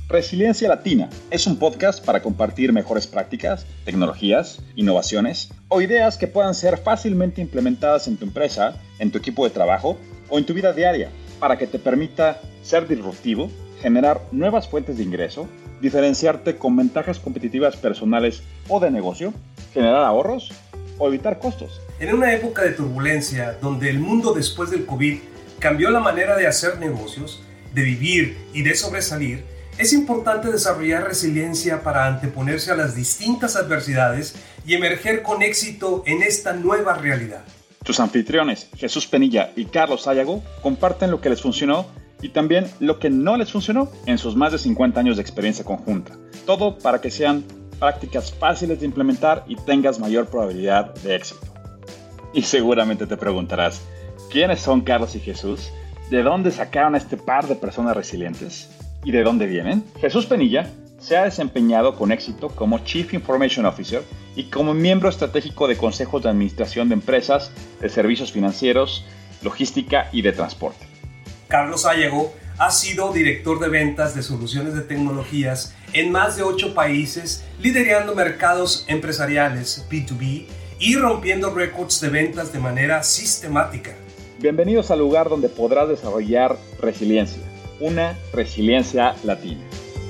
Resiliencia Latina es un podcast para compartir mejores prácticas, tecnologías, innovaciones o ideas que puedan ser fácilmente implementadas en tu empresa, en tu equipo de trabajo o en tu vida diaria para que te permita ser disruptivo, generar nuevas fuentes de ingreso, diferenciarte con ventajas competitivas personales o de negocio, generar ahorros o evitar costos. En una época de turbulencia donde el mundo después del COVID cambió la manera de hacer negocios, de vivir y de sobresalir, es importante desarrollar resiliencia para anteponerse a las distintas adversidades y emerger con éxito en esta nueva realidad. Tus anfitriones, Jesús Penilla y Carlos Sayago, comparten lo que les funcionó y también lo que no les funcionó en sus más de 50 años de experiencia conjunta. Todo para que sean prácticas fáciles de implementar y tengas mayor probabilidad de éxito. Y seguramente te preguntarás, ¿quiénes son Carlos y Jesús? ¿De dónde sacaron a este par de personas resilientes? ¿Y de dónde vienen? Jesús Penilla se ha desempeñado con éxito como Chief Information Officer y como miembro estratégico de consejos de administración de empresas, de servicios financieros, logística y de transporte. Carlos Sayago ha sido director de ventas de soluciones de tecnologías en más de 8 países, liderando mercados empresariales B2B y rompiendo récords de ventas de manera sistemática. Bienvenidos al lugar donde podrás desarrollar resiliencia, una resiliencia latina.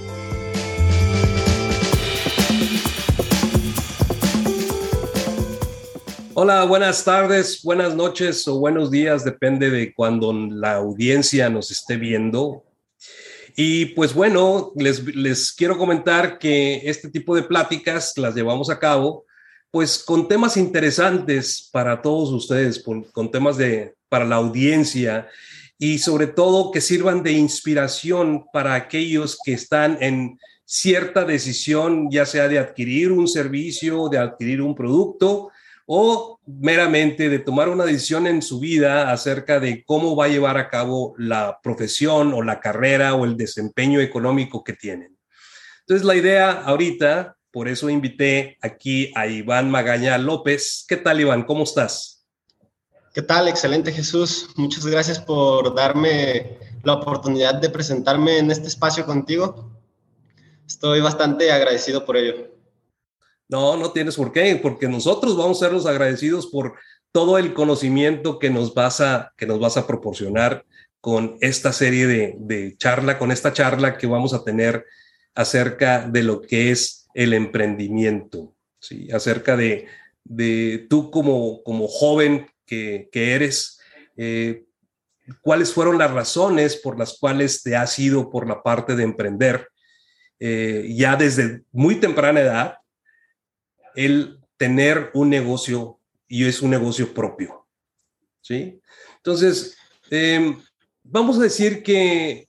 Hola, buenas tardes, buenas noches o buenos días, depende de cuando la audiencia nos esté viendo. Y pues bueno, les quiero comentar que este tipo de pláticas las llevamos a cabo pues con temas interesantes para todos ustedes, con temas para la audiencia y sobre todo que sirvan de inspiración para aquellos que están en cierta decisión, ya sea de adquirir un servicio, de adquirir un producto o meramente de tomar una decisión en su vida acerca de cómo va a llevar a cabo la profesión o la carrera o el desempeño económico que tienen. Entonces, la idea ahorita, por eso invité aquí a Iván Magaña López. ¿Qué tal, Iván? ¿Cómo estás? ¿Qué tal? Excelente, Jesús. Muchas gracias por darme la oportunidad de presentarme en este espacio contigo. Estoy bastante agradecido por ello. No tienes por qué, porque nosotros vamos a ser los agradecidos por todo el conocimiento que nos vas a proporcionar con esta serie de charla, con esta charla que vamos a tener acerca de lo que es el emprendimiento, ¿sí? Acerca de tú como joven que eres, cuáles fueron las razones por las cuales te has ido por la parte de emprender, ya desde muy temprana edad, el tener un negocio y es un negocio propio, ¿sí? Entonces, vamos a decir que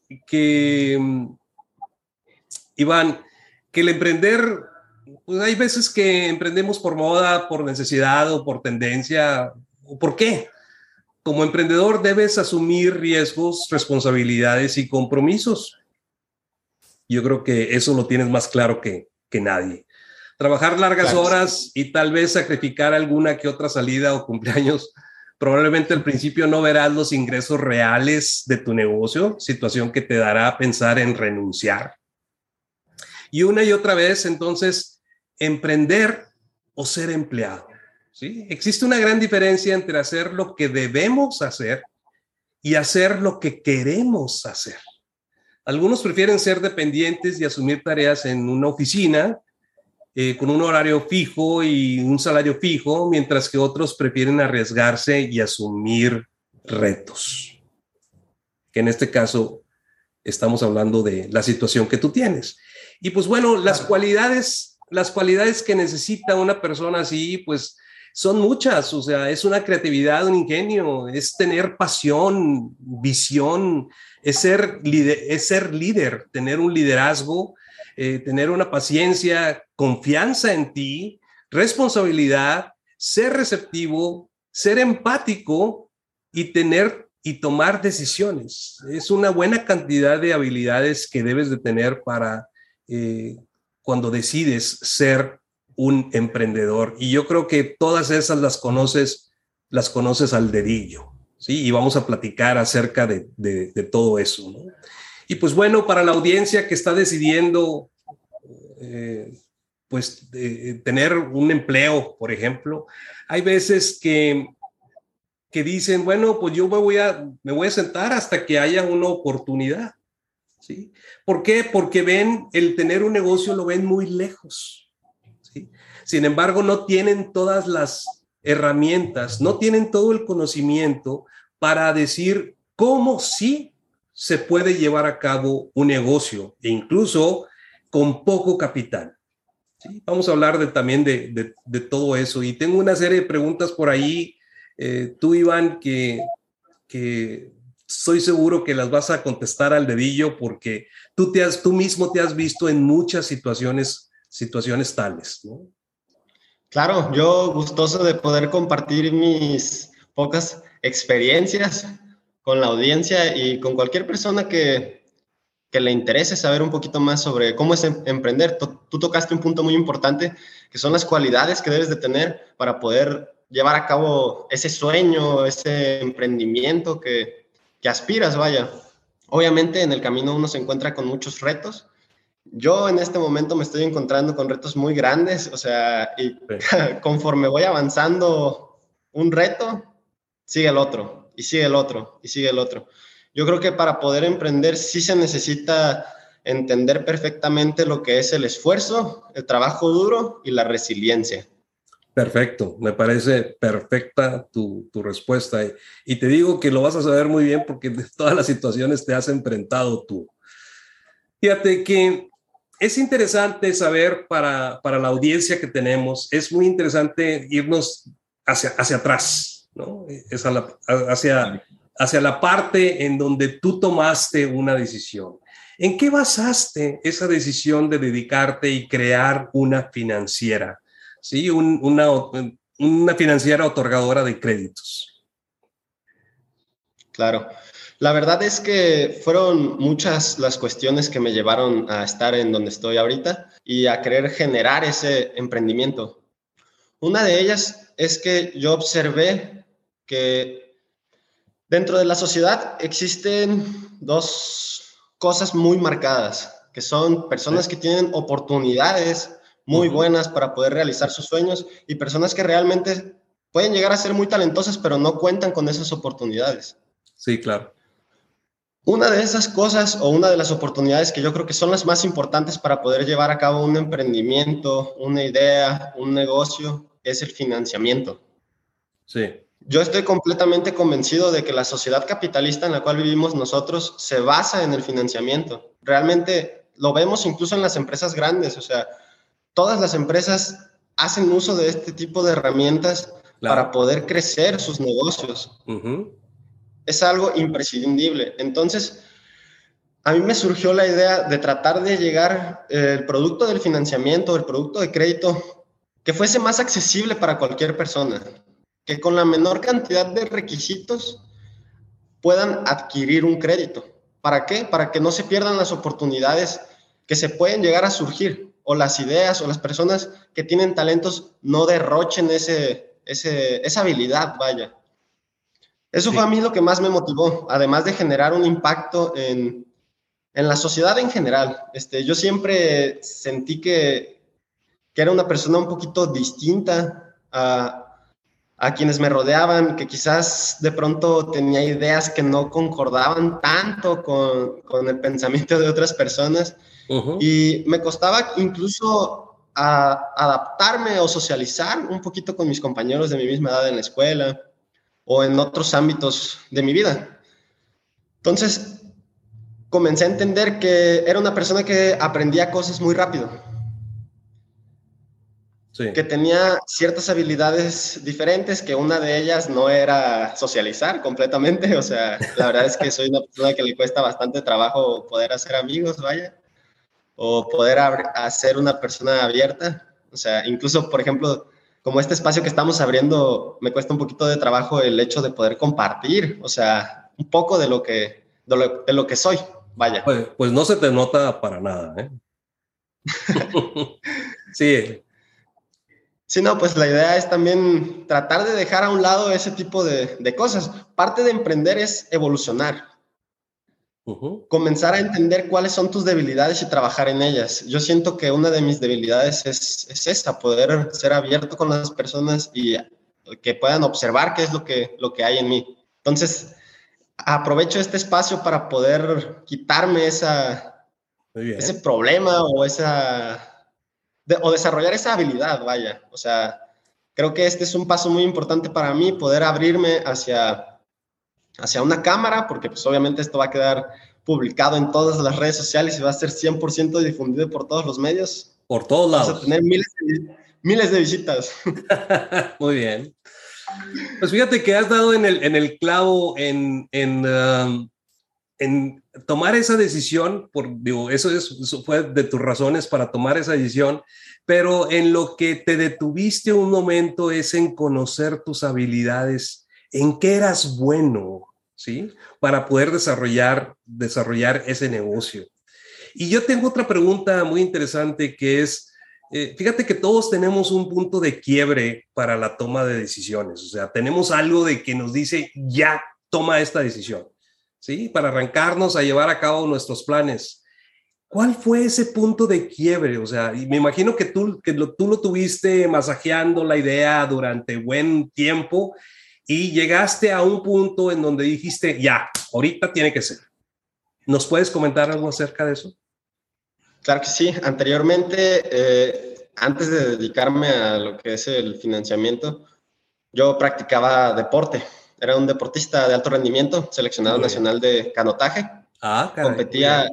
Iván, que el emprender, pues hay veces que emprendemos por moda, por necesidad o por tendencia. ¿Por qué? Como emprendedor debes asumir riesgos, responsabilidades y compromisos. Yo creo que eso lo tienes más claro que nadie. Trabajar largas horas y tal vez sacrificar alguna que otra salida o cumpleaños. Probablemente al principio no verás los ingresos reales de tu negocio, situación que te dará a pensar en renunciar. Y una y otra vez, entonces, emprender o ser empleado, ¿sí? Existe una gran diferencia entre hacer lo que debemos hacer y hacer lo que queremos hacer. Algunos prefieren ser dependientes y asumir tareas en una oficina con un horario fijo y un salario fijo, mientras que otros prefieren arriesgarse y asumir retos. Que en este caso estamos hablando de la situación que tú tienes. Y pues bueno, las cualidades que necesita una persona así, pues son muchas. O sea, es una creatividad, un ingenio, es tener pasión, visión, es ser líder, tener un liderazgo, tener una paciencia, confianza en ti, responsabilidad, ser receptivo, ser empático y tomar decisiones. Es una buena cantidad de habilidades que debes de tener para cuando decides ser un emprendedor. Y yo creo que todas esas las conoces al dedillo, ¿sí? Y vamos a platicar acerca de todo eso, ¿no? Y pues bueno, para la audiencia que está decidiendo tener un empleo, por ejemplo, hay veces que dicen, bueno, pues yo me voy a sentar hasta que haya una oportunidad, ¿sí? ¿Por qué? Porque ven el tener un negocio, lo ven muy lejos, ¿sí? Sin embargo, no tienen todas las herramientas, no tienen todo el conocimiento para decir cómo sí se puede llevar a cabo un negocio, e incluso con poco capital. ¿Sí? Vamos a hablar también de todo eso. Y tengo una serie de preguntas por ahí, tú, Iván, que estoy seguro que las vas a contestar al dedillo porque tú mismo te has visto en muchas situaciones tales, ¿no? Claro, yo gustoso de poder compartir mis pocas experiencias con la audiencia y con cualquier persona que le interese saber un poquito más sobre cómo es emprender. Tú tocaste un punto muy importante, que son las cualidades que debes de tener para poder llevar a cabo ese sueño, ese emprendimiento que aspiras, vaya. Obviamente en el camino uno se encuentra con muchos retos. Yo en este momento me estoy encontrando con retos muy grandes, o sea, y Sí. conforme voy avanzando un reto, sigue el otro, y sigue el otro, y sigue el otro. Yo creo que para poder emprender sí se necesita entender perfectamente lo que es el esfuerzo, el trabajo duro y la resiliencia. Perfecto, me parece perfecta tu respuesta. Y te digo que lo vas a saber muy bien porque de todas las situaciones te has enfrentado tú. Fíjate que es interesante saber para la audiencia que tenemos, es muy interesante irnos hacia atrás, ¿no? Hacia la parte en donde tú tomaste una decisión. ¿En qué basaste esa decisión de dedicarte y crear una financiera? ¿Sí? Una financiera otorgadora de créditos. Claro. La verdad es que fueron muchas las cuestiones que me llevaron a estar en donde estoy ahorita y a querer generar ese emprendimiento. Una de ellas es que yo observé que dentro de la sociedad existen dos cosas muy marcadas, que son personas que tienen oportunidades muy buenas para poder realizar sus sueños y personas que realmente pueden llegar a ser muy talentosas, pero no cuentan con esas oportunidades. Sí, claro. Una de esas cosas o una de las oportunidades que yo creo que son las más importantes para poder llevar a cabo un emprendimiento, una idea, un negocio, es el financiamiento. Sí. Yo estoy completamente convencido de que la sociedad capitalista en la cual vivimos nosotros se basa en el financiamiento. Realmente lo vemos incluso en las empresas grandes, o sea, todas las empresas hacen uso de este tipo de herramientas para poder crecer sus negocios. Es algo imprescindible. Entonces, a mí me surgió la idea de tratar de llegar el producto del financiamiento, el producto de crédito, que fuese más accesible para cualquier persona, que con la menor cantidad de requisitos puedan adquirir un crédito. ¿Para qué? Para que no se pierdan las oportunidades que se pueden llegar a surgir, o las ideas o las personas que tienen talentos no derrochen esa habilidad, vaya. Eso fue a mí lo que más me motivó, además de generar un impacto en la sociedad en general. Yo siempre sentí que era una persona un poquito distinta a quienes me rodeaban, que quizás de pronto tenía ideas que no concordaban tanto con el pensamiento de otras personas. Y me costaba incluso adaptarme o socializar un poquito con mis compañeros de mi misma edad en la escuela o en otros ámbitos de mi vida. Entonces, comencé a entender que era una persona que aprendía cosas muy rápido. Sí. Que tenía ciertas habilidades diferentes, que una de ellas no era socializar completamente. O sea, la verdad es que soy una persona que le cuesta bastante trabajo poder hacer amigos, vaya, o poder hacer una persona abierta. O sea, incluso, por ejemplo, como este espacio que estamos abriendo, me cuesta un poquito de trabajo el hecho de poder compartir, o sea, un poco de lo que soy, vaya. Pues no se te nota para nada, ¿eh? Sí. Sí, no, pues la idea es también tratar de dejar a un lado ese tipo de cosas. Parte de emprender es evolucionar. Comenzar a entender cuáles son tus debilidades y trabajar en ellas. Yo siento que una de mis debilidades es esa, poder ser abierto con las personas y que puedan observar qué es lo que hay en mí. Entonces, aprovecho este espacio para poder quitarme ese problema o o desarrollar esa habilidad, vaya. O sea, creo que este es un paso muy importante para mí, poder abrirme hacia una cámara, porque pues obviamente esto va a quedar publicado en todas las redes sociales y va a ser 100% difundido por todos los medios. Por todos lados. Vamos a tener miles de visitas. Muy bien. Pues fíjate que has dado en el clavo en tomar esa decisión, eso fue de tus razones para tomar esa decisión, pero en lo que te detuviste un momento es en conocer tus habilidades, en qué eras bueno, ¿sí? Para poder desarrollar ese negocio. Y yo tengo otra pregunta muy interesante que es, fíjate que todos tenemos un punto de quiebre para la toma de decisiones, o sea, tenemos algo de que nos dice, ya, toma esta decisión, ¿sí? Para arrancarnos a llevar a cabo nuestros planes. ¿Cuál fue ese punto de quiebre? O sea, y me imagino que tú lo tuviste masajeando la idea durante buen tiempo y llegaste a un punto en donde dijiste, ya, ahorita tiene que ser. ¿Nos puedes comentar algo acerca de eso? Claro que sí. Anteriormente, antes de dedicarme a lo que es el financiamiento, yo practicaba deporte. Era un deportista de alto rendimiento, seleccionado nacional de canotaje. Ah, caray.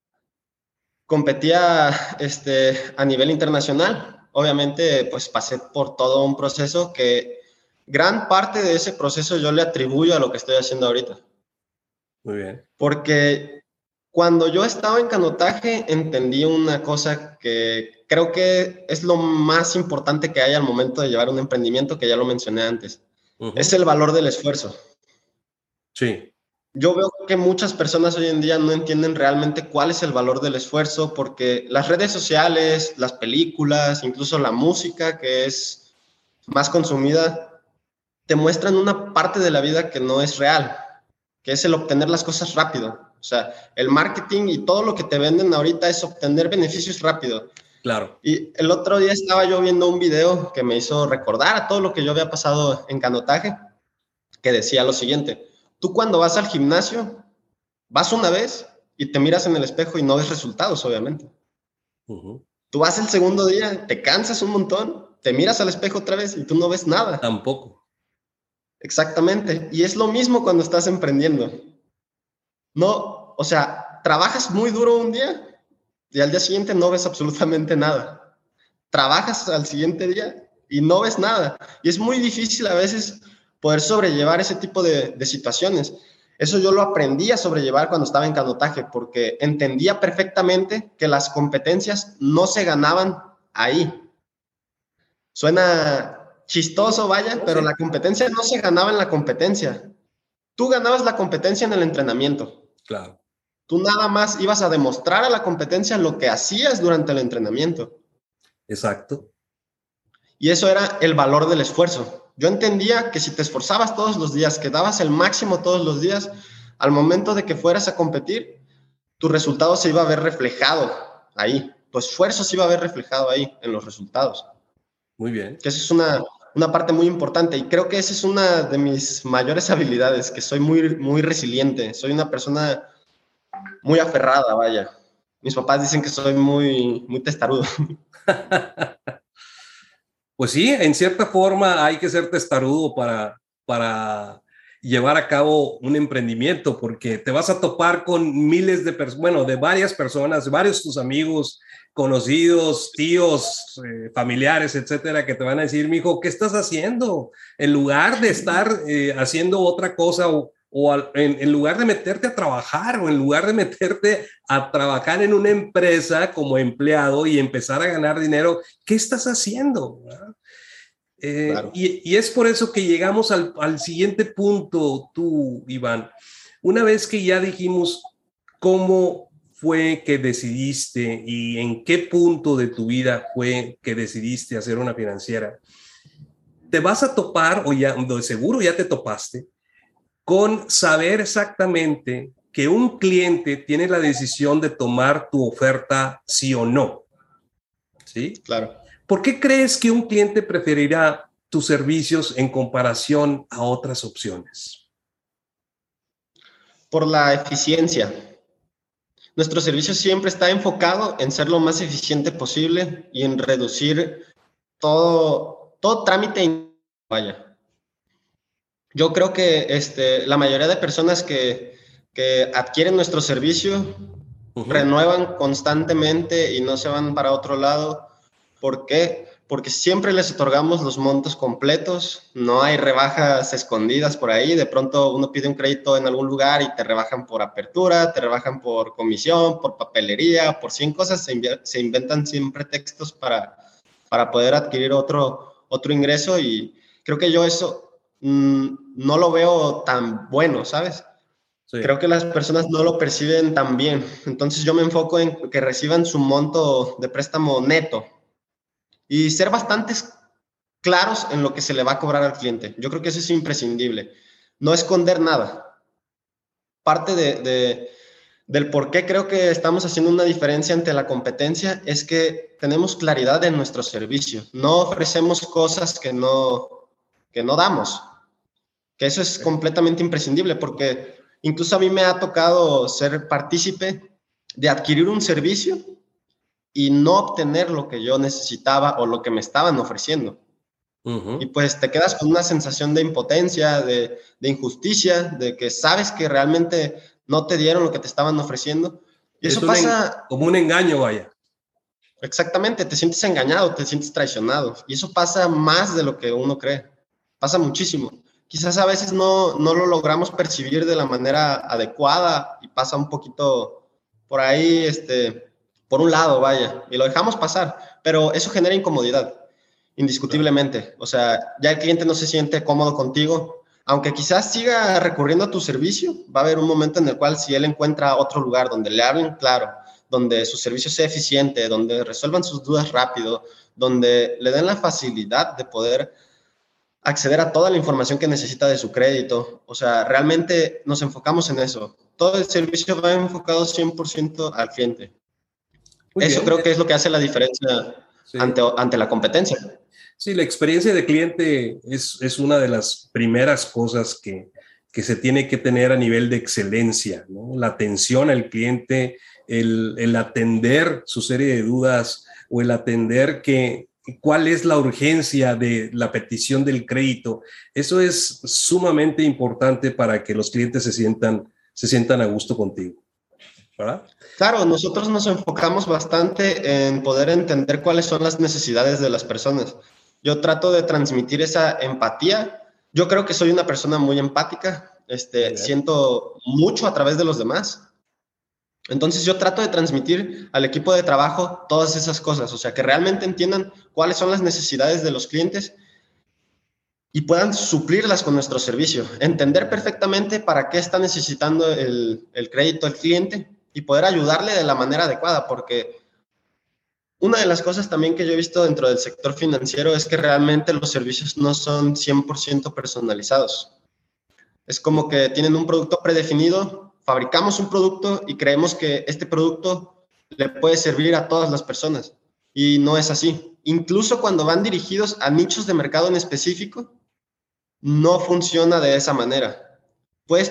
Competía a nivel internacional. Obviamente, pues pasé por todo un proceso que gran parte de ese proceso yo le atribuyo a lo que estoy haciendo ahorita. Muy bien. Porque cuando yo estaba en canotaje, entendí una cosa que creo que es lo más importante que hay al momento de llevar un emprendimiento, que ya lo mencioné antes. Es el valor del esfuerzo. Sí. Yo veo que muchas personas hoy en día no entienden realmente cuál es el valor del esfuerzo, porque las redes sociales, las películas, incluso la música, que es más consumida, te muestran una parte de la vida que no es real, que es el obtener las cosas rápido. O sea, el marketing y todo lo que te venden ahorita es obtener beneficios rápido. Claro. Y el otro día estaba yo viendo un video que me hizo recordar a todo lo que yo había pasado en canotaje, que decía lo siguiente: tú cuando vas al gimnasio, vas una vez y te miras en el espejo y no ves resultados, obviamente. Tú vas el segundo día, te cansas un montón, te miras al espejo otra vez y tú no ves nada. Tampoco. Exactamente. Y es lo mismo cuando estás emprendiendo. No, o sea, trabajas muy duro un día y al día siguiente no ves absolutamente nada. Trabajas al siguiente día y no ves nada. Y es muy difícil a veces poder sobrellevar ese tipo de situaciones. Eso yo lo aprendí a sobrellevar cuando estaba en canotaje, porque entendía perfectamente que las competencias no se ganaban ahí. Suena chistoso, vaya, pero la competencia no se ganaba en la competencia. Tú ganabas la competencia en el entrenamiento. Claro. Tú nada más ibas a demostrar a la competencia lo que hacías durante el entrenamiento. Exacto. Y eso era el valor del esfuerzo. Yo entendía que si te esforzabas todos los días, que dabas el máximo todos los días, al momento de que fueras a competir, tu resultado se iba a ver reflejado ahí. Tu esfuerzo se iba a ver reflejado ahí en los resultados. Muy bien. Que eso es una parte muy importante, y creo que esa es una de mis mayores habilidades, que soy muy, muy resiliente. Soy una persona muy aferrada, vaya. Mis papás dicen que soy muy, muy testarudo. Pues sí, en cierta forma hay que ser testarudo para llevar a cabo un emprendimiento, porque te vas a topar con miles de personas, bueno, de varias personas, varios tus amigos, conocidos, tíos, familiares, etcétera, que te van a decir, mijo, ¿qué estás haciendo? En lugar de estar haciendo otra cosa en lugar de meterte a trabajar o en lugar de meterte a trabajar en una empresa como empleado y empezar a ganar dinero, ¿qué estás haciendo? Claro. Y es por eso que llegamos al siguiente punto, tú, Iván. Una vez que ya dijimos cómo fue que decidiste y en qué punto de tu vida fue que decidiste hacer una financiera, te vas a topar, o ya de seguro ya te topaste, con saber exactamente que un cliente tiene la decisión de tomar tu oferta sí o no. ¿Sí? Claro. ¿Por qué crees que un cliente preferirá tus servicios en comparación a otras opciones? Por la eficiencia. Nuestro servicio siempre está enfocado en ser lo más eficiente posible y en reducir todo trámite. Vaya. Yo creo que la mayoría de personas que adquieren nuestro servicio renuevan constantemente y no se van para otro lado. ¿Por qué? Porque siempre les otorgamos los montos completos, no hay rebajas escondidas por ahí. De pronto uno pide un crédito en algún lugar y te rebajan por apertura, te rebajan por comisión, por papelería, por 100 cosas. Se inventan siempre textos para poder adquirir otro ingreso, y creo que yo eso no lo veo tan bueno, ¿sabes? Sí. Creo que las personas no lo perciben tan bien. Entonces yo me enfoco en que reciban su monto de préstamo neto y ser bastante claros en lo que se le va a cobrar al cliente. Yo creo que eso es imprescindible. No esconder nada. Parte del por qué creo que estamos haciendo una diferencia ante la competencia es que tenemos claridad en nuestro servicio. No ofrecemos cosas que no damos. Que eso es completamente imprescindible, porque incluso a mí me ha tocado ser partícipe de adquirir un servicio y no obtener lo que yo necesitaba o lo que me estaban ofreciendo. Y pues te quedas con una sensación de impotencia, de injusticia, de que sabes que realmente no te dieron lo que te estaban ofreciendo. Y eso pasa... como un engaño, vaya. Exactamente, te sientes engañado, te sientes traicionado. Y eso pasa más de lo que uno cree. Pasa muchísimo. Quizás a veces no lo logramos percibir de la manera adecuada y pasa un poquito por ahí, por un lado, vaya, y lo dejamos pasar, pero eso genera incomodidad, indiscutiblemente. O sea, ya el cliente no se siente cómodo contigo, aunque quizás siga recurriendo a tu servicio, va a haber un momento en el cual si él encuentra otro lugar donde le hablen claro, donde su servicio sea eficiente, donde resuelvan sus dudas rápido, donde le den la facilidad de poder acceder a toda la información que necesita de su crédito. O sea, realmente nos enfocamos en eso. Todo el servicio va enfocado 100% al cliente. Eso creo que es lo que hace la diferencia ante la competencia. Sí, la experiencia de cliente es una de las primeras cosas que se tiene que tener a nivel de excelencia, ¿no? La atención al cliente, el atender su serie de dudas o el atender cuál es la urgencia de la petición del crédito. Eso es sumamente importante para que los clientes se sientan a gusto contigo, ¿verdad? Claro, nosotros nos enfocamos bastante en poder entender cuáles son las necesidades de las personas. Yo trato de transmitir esa empatía. Yo creo que soy una persona muy empática. Siento mucho a través de los demás. Entonces yo trato de transmitir al equipo de trabajo todas esas cosas, o sea, que realmente entiendan cuáles son las necesidades de los clientes y puedan suplirlas con nuestro servicio, entender perfectamente para qué está necesitando el crédito el cliente y poder ayudarle de la manera adecuada, porque una de las cosas también que yo he visto dentro del sector financiero es que realmente los servicios no son 100% personalizados. Es como que tienen un producto predefinido, fabricamos un producto y creemos que este producto le puede servir a todas las personas. Y no es así. Incluso cuando van dirigidos a nichos de mercado en específico, no funciona de esa manera. Puedes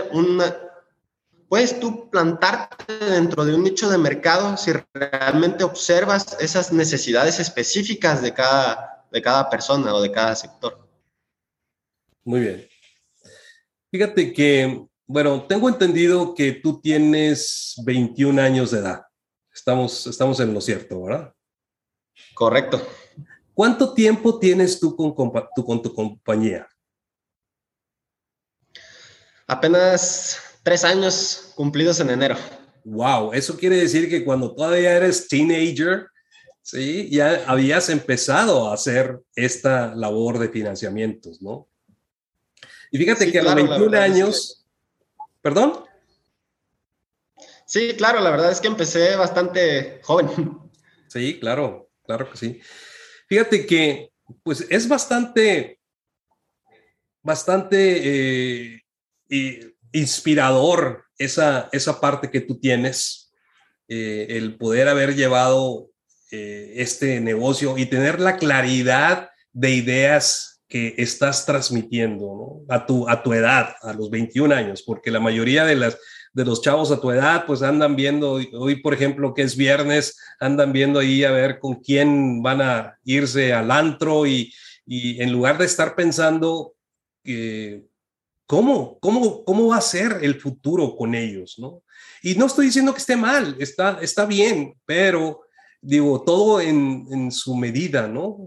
tú plantarte dentro de un nicho de mercado si realmente observas esas necesidades específicas de cada persona o de cada sector. Muy bien. Fíjate que, bueno, tengo entendido que tú tienes 21 años de edad. Estamos en lo cierto, ¿verdad? Correcto. ¿Cuánto tiempo tienes tú con tu compañía? Apenas 3 años cumplidos en enero. Wow, eso quiere decir que cuando todavía eres teenager, ¿sí? Ya habías empezado a hacer esta labor de financiamientos, ¿no? Y fíjate sí, que claro, a los 21 años... ¿Perdón? Sí, claro, la verdad es que empecé bastante joven. Sí, claro que sí. Fíjate que, pues, es bastante inspirador esa parte que tú tienes, el poder haber llevado este negocio y tener la claridad de ideas que estás transmitiendo, ¿no? A tu edad, a los 21 años, porque la mayoría de los chavos a tu edad, pues andan viendo, hoy por ejemplo, que es viernes, andan viendo ahí a ver con quién van a irse al antro y en lugar de estar pensando ¿cómo va a ser el futuro con ellos, ¿no? Y no estoy diciendo que esté mal, está bien, pero digo, todo en su medida, ¿no?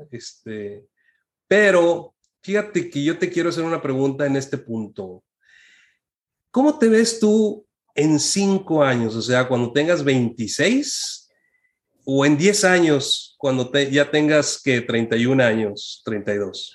Pero fíjate que yo te quiero hacer una pregunta en este punto. ¿Cómo te ves tú en 5 años? O sea, cuando tengas 26 o en 10 años, cuando ya tengas que 31 años, 32.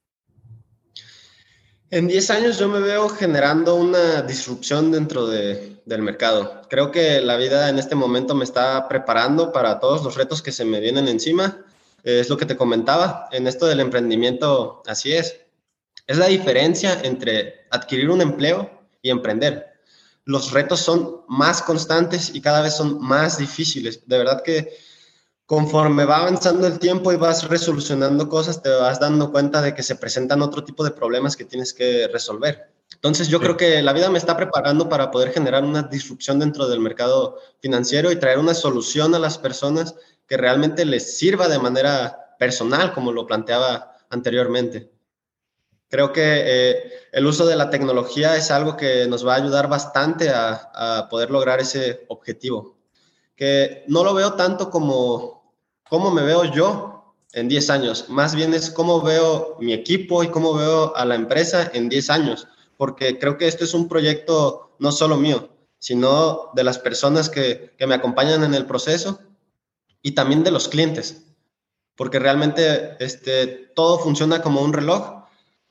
En 10 años yo me veo generando una disrupción dentro del mercado. Creo que la vida en este momento me está preparando para todos los retos que se me vienen encima. Es lo que te comentaba, en esto del emprendimiento, así es. Es la diferencia entre adquirir un empleo y emprender. Los retos son más constantes y cada vez son más difíciles. De verdad que conforme va avanzando el tiempo y vas resolucionando cosas, te vas dando cuenta de que se presentan otro tipo de problemas que tienes que resolver. Entonces yo creo que la vida me está preparando para poder generar una disrupción dentro del mercado financiero y traer una solución a las personas que realmente les sirva de manera personal, como lo planteaba anteriormente. Creo que el uso de la tecnología es algo que nos va a ayudar bastante a poder lograr ese objetivo. Que no lo veo tanto como cómo me veo yo en 10 años, más bien es cómo veo mi equipo y cómo veo a la empresa en 10 años, porque creo que esto es un proyecto no solo mío, sino de las personas que me acompañan en el proceso y también de los clientes, porque realmente todo funciona como un reloj.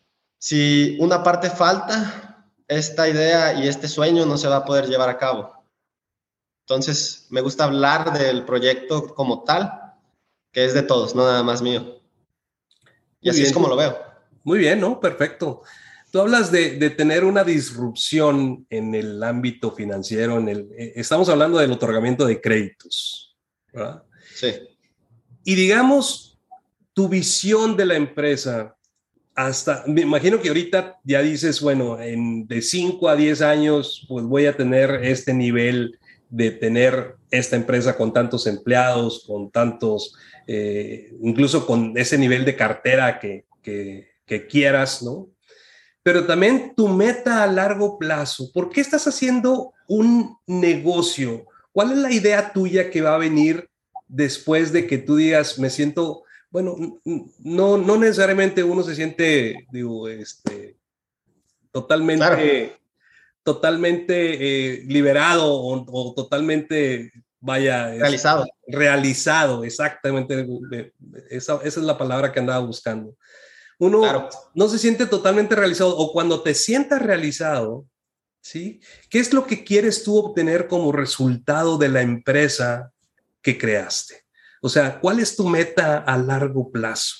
Si una parte falta, esta idea y este sueño no se va a poder llevar a cabo. Entonces, me gusta hablar del proyecto como tal, que es de todos, no nada más mío. Y así es como lo veo. Muy bien, ¿no? Perfecto. Tú hablas de tener una disrupción en el ámbito financiero, estamos hablando del otorgamiento de créditos, ¿verdad? Sí. Y digamos, tu visión de la empresa, me imagino que ahorita ya dices, bueno, de 5 a 10 años, pues voy a tener este nivel de tener esta empresa con tantos empleados, con tantos, incluso con ese nivel de cartera que quieras, ¿no? Pero también tu meta a largo plazo. ¿Por qué estás haciendo un negocio? ¿Cuál es la idea tuya que va a venir después de que tú digas, me siento, bueno, no necesariamente uno se siente, digo, totalmente, claro, totalmente liberado o totalmente, vaya, realizado, exactamente. Esa es la palabra que andaba buscando. Uno claro, no se siente totalmente realizado, o cuando te sientas realizado, ¿sí? ¿Qué es lo que quieres tú obtener como resultado de la empresa que creaste? O sea, ¿cuál es tu meta a largo plazo?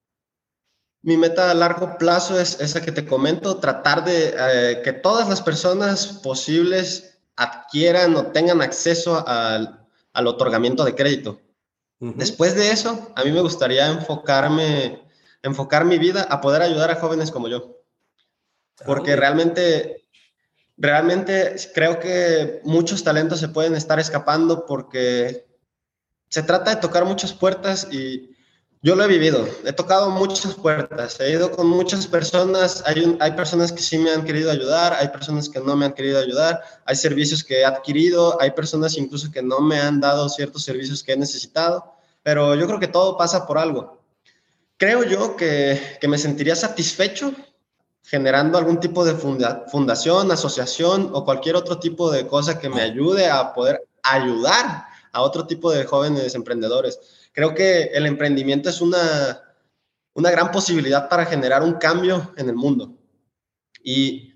Mi meta a largo plazo es esa que te comento, tratar de que todas las personas posibles adquieran o tengan acceso al otorgamiento de crédito. Uh-huh. Después de eso, a mí me gustaría enfocar mi vida a poder ayudar a jóvenes como yo. Porque realmente creo que muchos talentos se pueden estar escapando porque se trata de tocar muchas puertas y yo lo he vivido. He tocado muchas puertas, he ido con muchas personas. Hay personas que sí me han querido ayudar, hay personas que no me han querido ayudar, hay servicios que he adquirido, hay personas incluso que no me han dado ciertos servicios que he necesitado, pero yo creo que todo pasa por algo. Creo yo que me sentiría satisfecho generando algún tipo de fundación, asociación o cualquier otro tipo de cosa que me ayude a poder ayudar a otro tipo de jóvenes emprendedores. Creo que el emprendimiento es una gran posibilidad para generar un cambio en el mundo. Y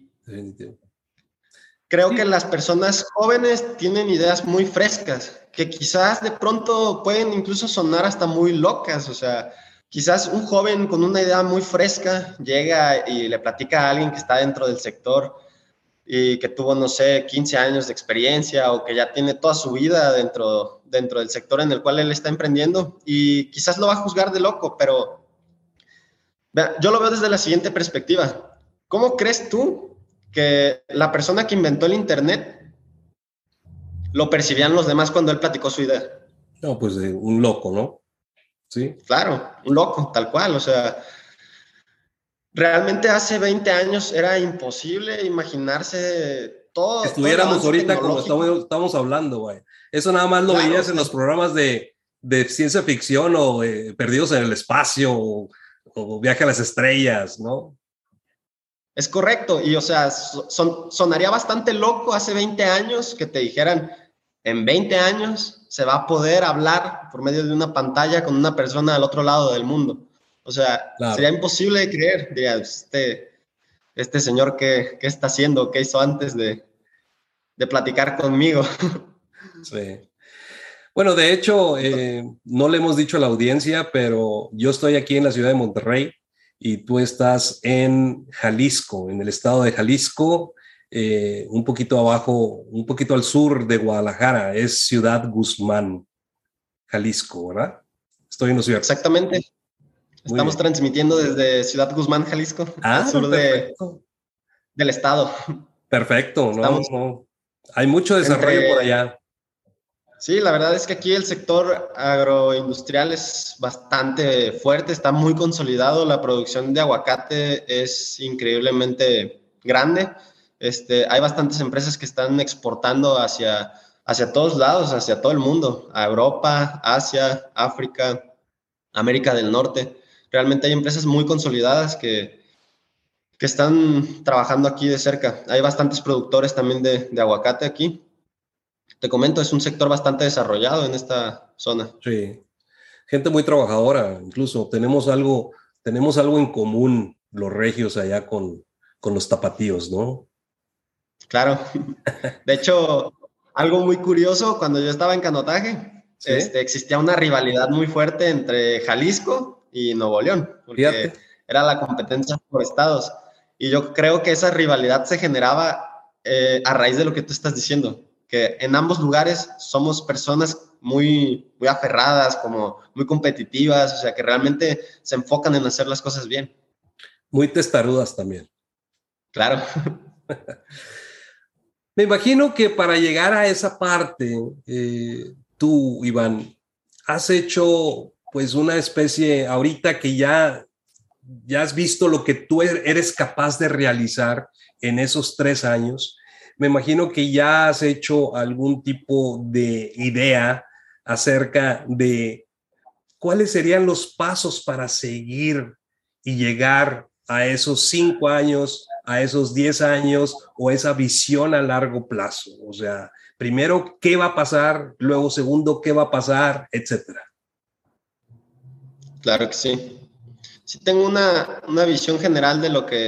creo que las personas jóvenes tienen ideas muy frescas, que quizás de pronto pueden incluso sonar hasta muy locas. O sea, quizás un joven con una idea muy fresca llega y le platica a alguien que está dentro del sector y que tuvo, no sé, 15 años de experiencia o que ya tiene toda su vida dentro del sector en el cual él está emprendiendo y quizás lo va a juzgar de loco, pero vea, yo lo veo desde la siguiente perspectiva. ¿Cómo crees tú que la persona que inventó el Internet lo percibían los demás cuando él platicó su idea? No, pues un loco, ¿no? Sí. Claro, un loco, tal cual, o sea, realmente hace 20 años era imposible imaginarse Que todo el estuviéramos avance ahorita como tecnológico. estamos hablando, güey. Eso nada más lo Claro, veías en los programas de ciencia ficción o Perdidos en el Espacio o Viaje a las Estrellas, ¿no? es correcto, y o sea, sonaría bastante loco hace 20 años que te dijeran, en 20 años se va a poder hablar por medio de una pantalla con una persona al otro lado del mundo. O sea, sería Claro. imposible de creer, diría, este señor, ¿qué está haciendo? ¿Qué hizo antes de platicar conmigo? Sí. Bueno, de hecho, no le hemos dicho a la audiencia, pero yo estoy aquí en la ciudad de Monterrey y tú estás en Jalisco, en el estado de Jalisco, un poquito abajo, un poquito al sur de Guadalajara, es Ciudad Guzmán, Jalisco, ¿verdad? Estoy en lo cierto. Exactamente. Muy Estamos bien. transmitiendo desde Ciudad Guzmán, Jalisco, al sur Perfecto. del estado. Perfecto, no, Estamos no. Hay mucho desarrollo entre... por allá. Sí, la verdad es que aquí el sector agroindustrial es bastante fuerte, está muy consolidado, la producción de aguacate es increíblemente grande. Hay bastantes empresas que están exportando hacia todos lados, hacia todo el mundo, a Europa, Asia, África, América del Norte. Realmente hay empresas muy consolidadas que están trabajando aquí de cerca. Hay bastantes productores también de aguacate aquí. Te comento, es un sector bastante desarrollado en esta zona. Sí. Gente muy trabajadora, incluso tenemos algo en común los regios allá con los tapatíos, ¿no? Claro. De hecho, algo muy curioso, cuando yo estaba en canotaje, Sí, existía una rivalidad muy fuerte entre Jalisco y Nuevo León, porque fíjate, era la competencia por estados. Y yo creo que esa rivalidad se generaba a raíz de lo que tú estás diciendo, que en ambos lugares somos personas muy aferradas, como muy competitivas, o sea, que realmente se enfocan en hacer las cosas bien. muy testarudas también. Claro. Me imagino que para llegar a esa parte, tú, Iván, has hecho pues una especie, ahorita que ya has visto lo que tú eres capaz de realizar en esos 3 años, me imagino que ya has hecho algún tipo de idea acerca de cuáles serían los pasos para seguir y llegar a esos 5 años, a esos 10 años o esa visión a largo plazo. O sea, primero, ¿qué va a pasar? Luego, segundo, ¿qué va a pasar? Etcétera. Claro que sí. Sí tengo una visión general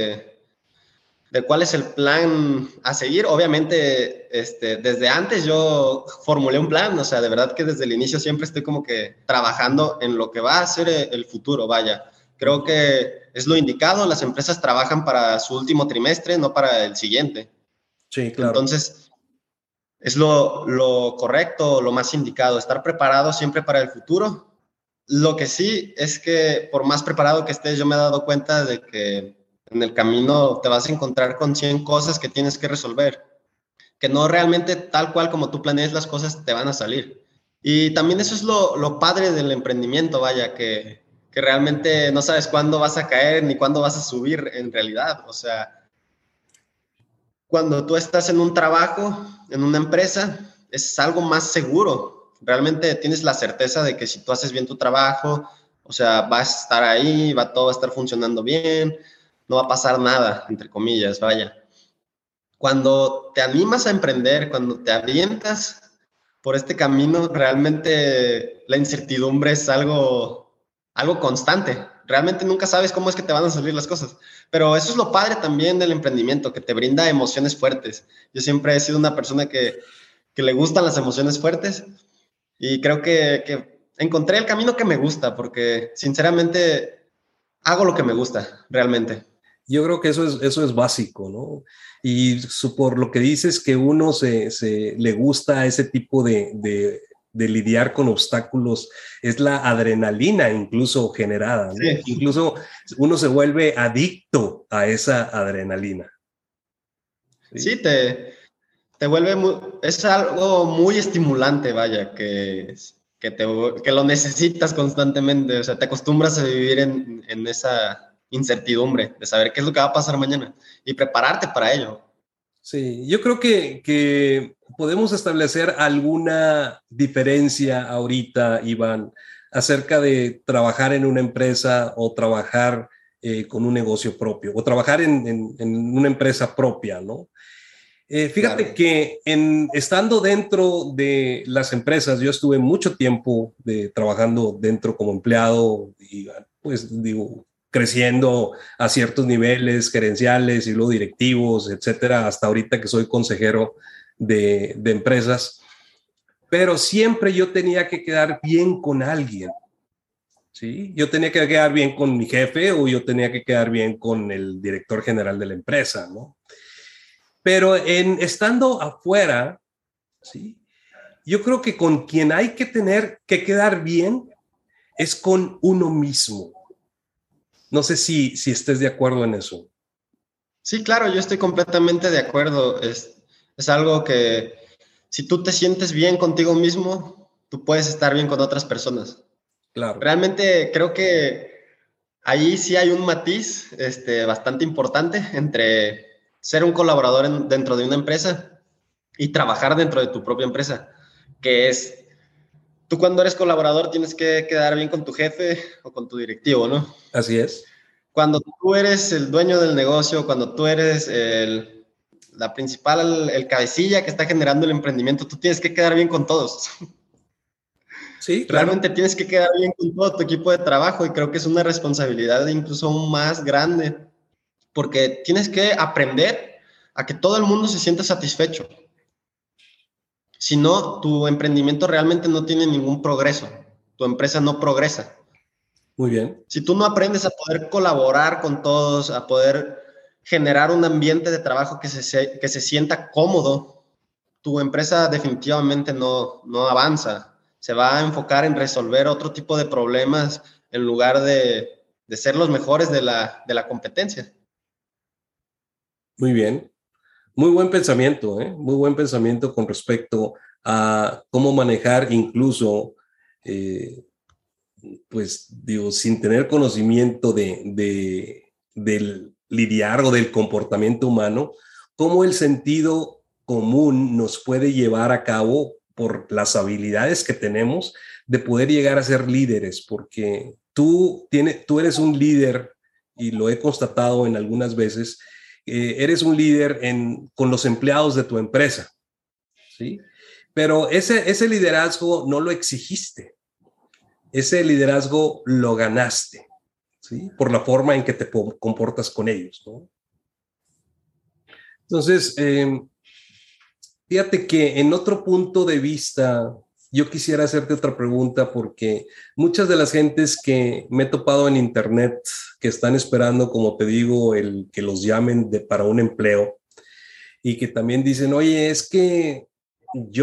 de cuál es el plan a seguir. Obviamente, desde antes yo formulé un plan, o sea, de verdad que desde el inicio siempre estoy como que trabajando en lo que va a ser el futuro, vaya. Creo que es lo indicado, las empresas trabajan para su último trimestre, no para el siguiente. Sí, claro. Entonces, es lo correcto, lo más indicado, estar preparado siempre para el futuro. Lo que sí es que por más preparado que estés, yo me he dado cuenta de que en el camino te vas a encontrar con 100 cosas que tienes que resolver, que no realmente tal cual como tú planees las cosas te van a salir. Y también eso es lo padre del emprendimiento, vaya, que realmente no sabes cuándo vas a caer ni cuándo vas a subir en realidad. O sea, cuando tú estás en un trabajo, en una empresa, es algo más seguro. Realmente tienes la certeza de que si tú haces bien tu trabajo, o sea, vas a estar ahí, todo va a estar funcionando bien, no va a pasar nada, entre comillas, vaya. Cuando te animas a emprender, cuando te avientas por este camino, realmente la incertidumbre es algo constante. Realmente nunca sabes cómo es que te van a salir las cosas. Pero eso es lo padre también del emprendimiento, que te brinda emociones fuertes. Yo siempre he sido una persona que le gustan las emociones fuertes y creo que encontré el camino que me gusta, porque sinceramente hago lo que me gusta, realmente. Yo creo que eso es básico, ¿no? Y por lo que dices que uno le gusta ese tipo de lidiar con obstáculos, es la adrenalina incluso generada, ¿no? Sí, Incluso uno se vuelve adicto a esa adrenalina. sí, te vuelve es algo muy estimulante, vaya, que lo necesitas constantemente, o sea, te acostumbras a vivir en esa incertidumbre de saber qué es lo que va a pasar mañana y prepararte para ello. Sí, yo creo que podemos establecer alguna diferencia ahorita, Iván, acerca de trabajar en una empresa o trabajar con un negocio propio o trabajar en una empresa propia, ¿no? Fíjate Claro. que estando dentro de las empresas, yo estuve mucho tiempo trabajando dentro como empleado y pues digo, creciendo a ciertos niveles gerenciales y luego directivos, etcétera, hasta ahorita que soy consejero de empresas. Pero siempre yo tenía que quedar bien con alguien, ¿sí? Yo tenía que quedar bien con mi jefe o yo tenía que quedar bien con el director general de la empresa, ¿no? Pero estando afuera, ¿sí? Yo creo que con quien hay que tener que quedar bien es con uno mismo. No sé si estés de acuerdo en eso. Sí, claro, yo estoy completamente de acuerdo. Es algo que si tú te sientes bien contigo mismo, tú puedes estar bien con otras personas. Claro. Realmente creo que ahí sí hay un matiz bastante importante entre ser un colaborador dentro de una empresa y trabajar dentro de tu propia empresa, que es, tú cuando eres colaborador tienes que quedar bien con tu jefe o con tu directivo, ¿no? Así es. Cuando tú eres el dueño del negocio, cuando tú eres la principal, el cabecilla que está generando el emprendimiento, tú tienes que quedar bien con todos. Sí, claro. Realmente tienes que quedar bien con todo tu equipo de trabajo y creo que es una responsabilidad incluso aún más grande porque tienes que aprender a que todo el mundo se sienta satisfecho. Si no, tu emprendimiento realmente no tiene ningún progreso. Tu empresa no progresa. Muy bien. Si tú no aprendes a poder colaborar con todos, a poder generar un ambiente de trabajo que se sienta cómodo, tu empresa definitivamente no avanza. Se va a enfocar en resolver otro tipo de problemas en lugar de ser los mejores de la competencia. Muy bien. Muy buen pensamiento, ¿eh? Muy buen pensamiento con respecto a cómo manejar incluso, eh, pues digo, sin tener conocimiento del lidiar o del comportamiento humano, cómo el sentido común nos puede llevar a cabo por las habilidades que tenemos de poder llegar a ser líderes, porque tú eres un líder y lo he constatado en algunas veces, eres un líder con los empleados de tu empresa, ¿sí? Pero ese liderazgo no lo exigiste, ese liderazgo lo ganaste, ¿sí? Por la forma en que te comportas con ellos, ¿no? Entonces, fíjate que en otro punto de vista, yo quisiera hacerte otra pregunta porque muchas de las gentes que me he topado en internet que están esperando, como te digo, el que los llamen para un empleo y que también dicen, oye, es que yo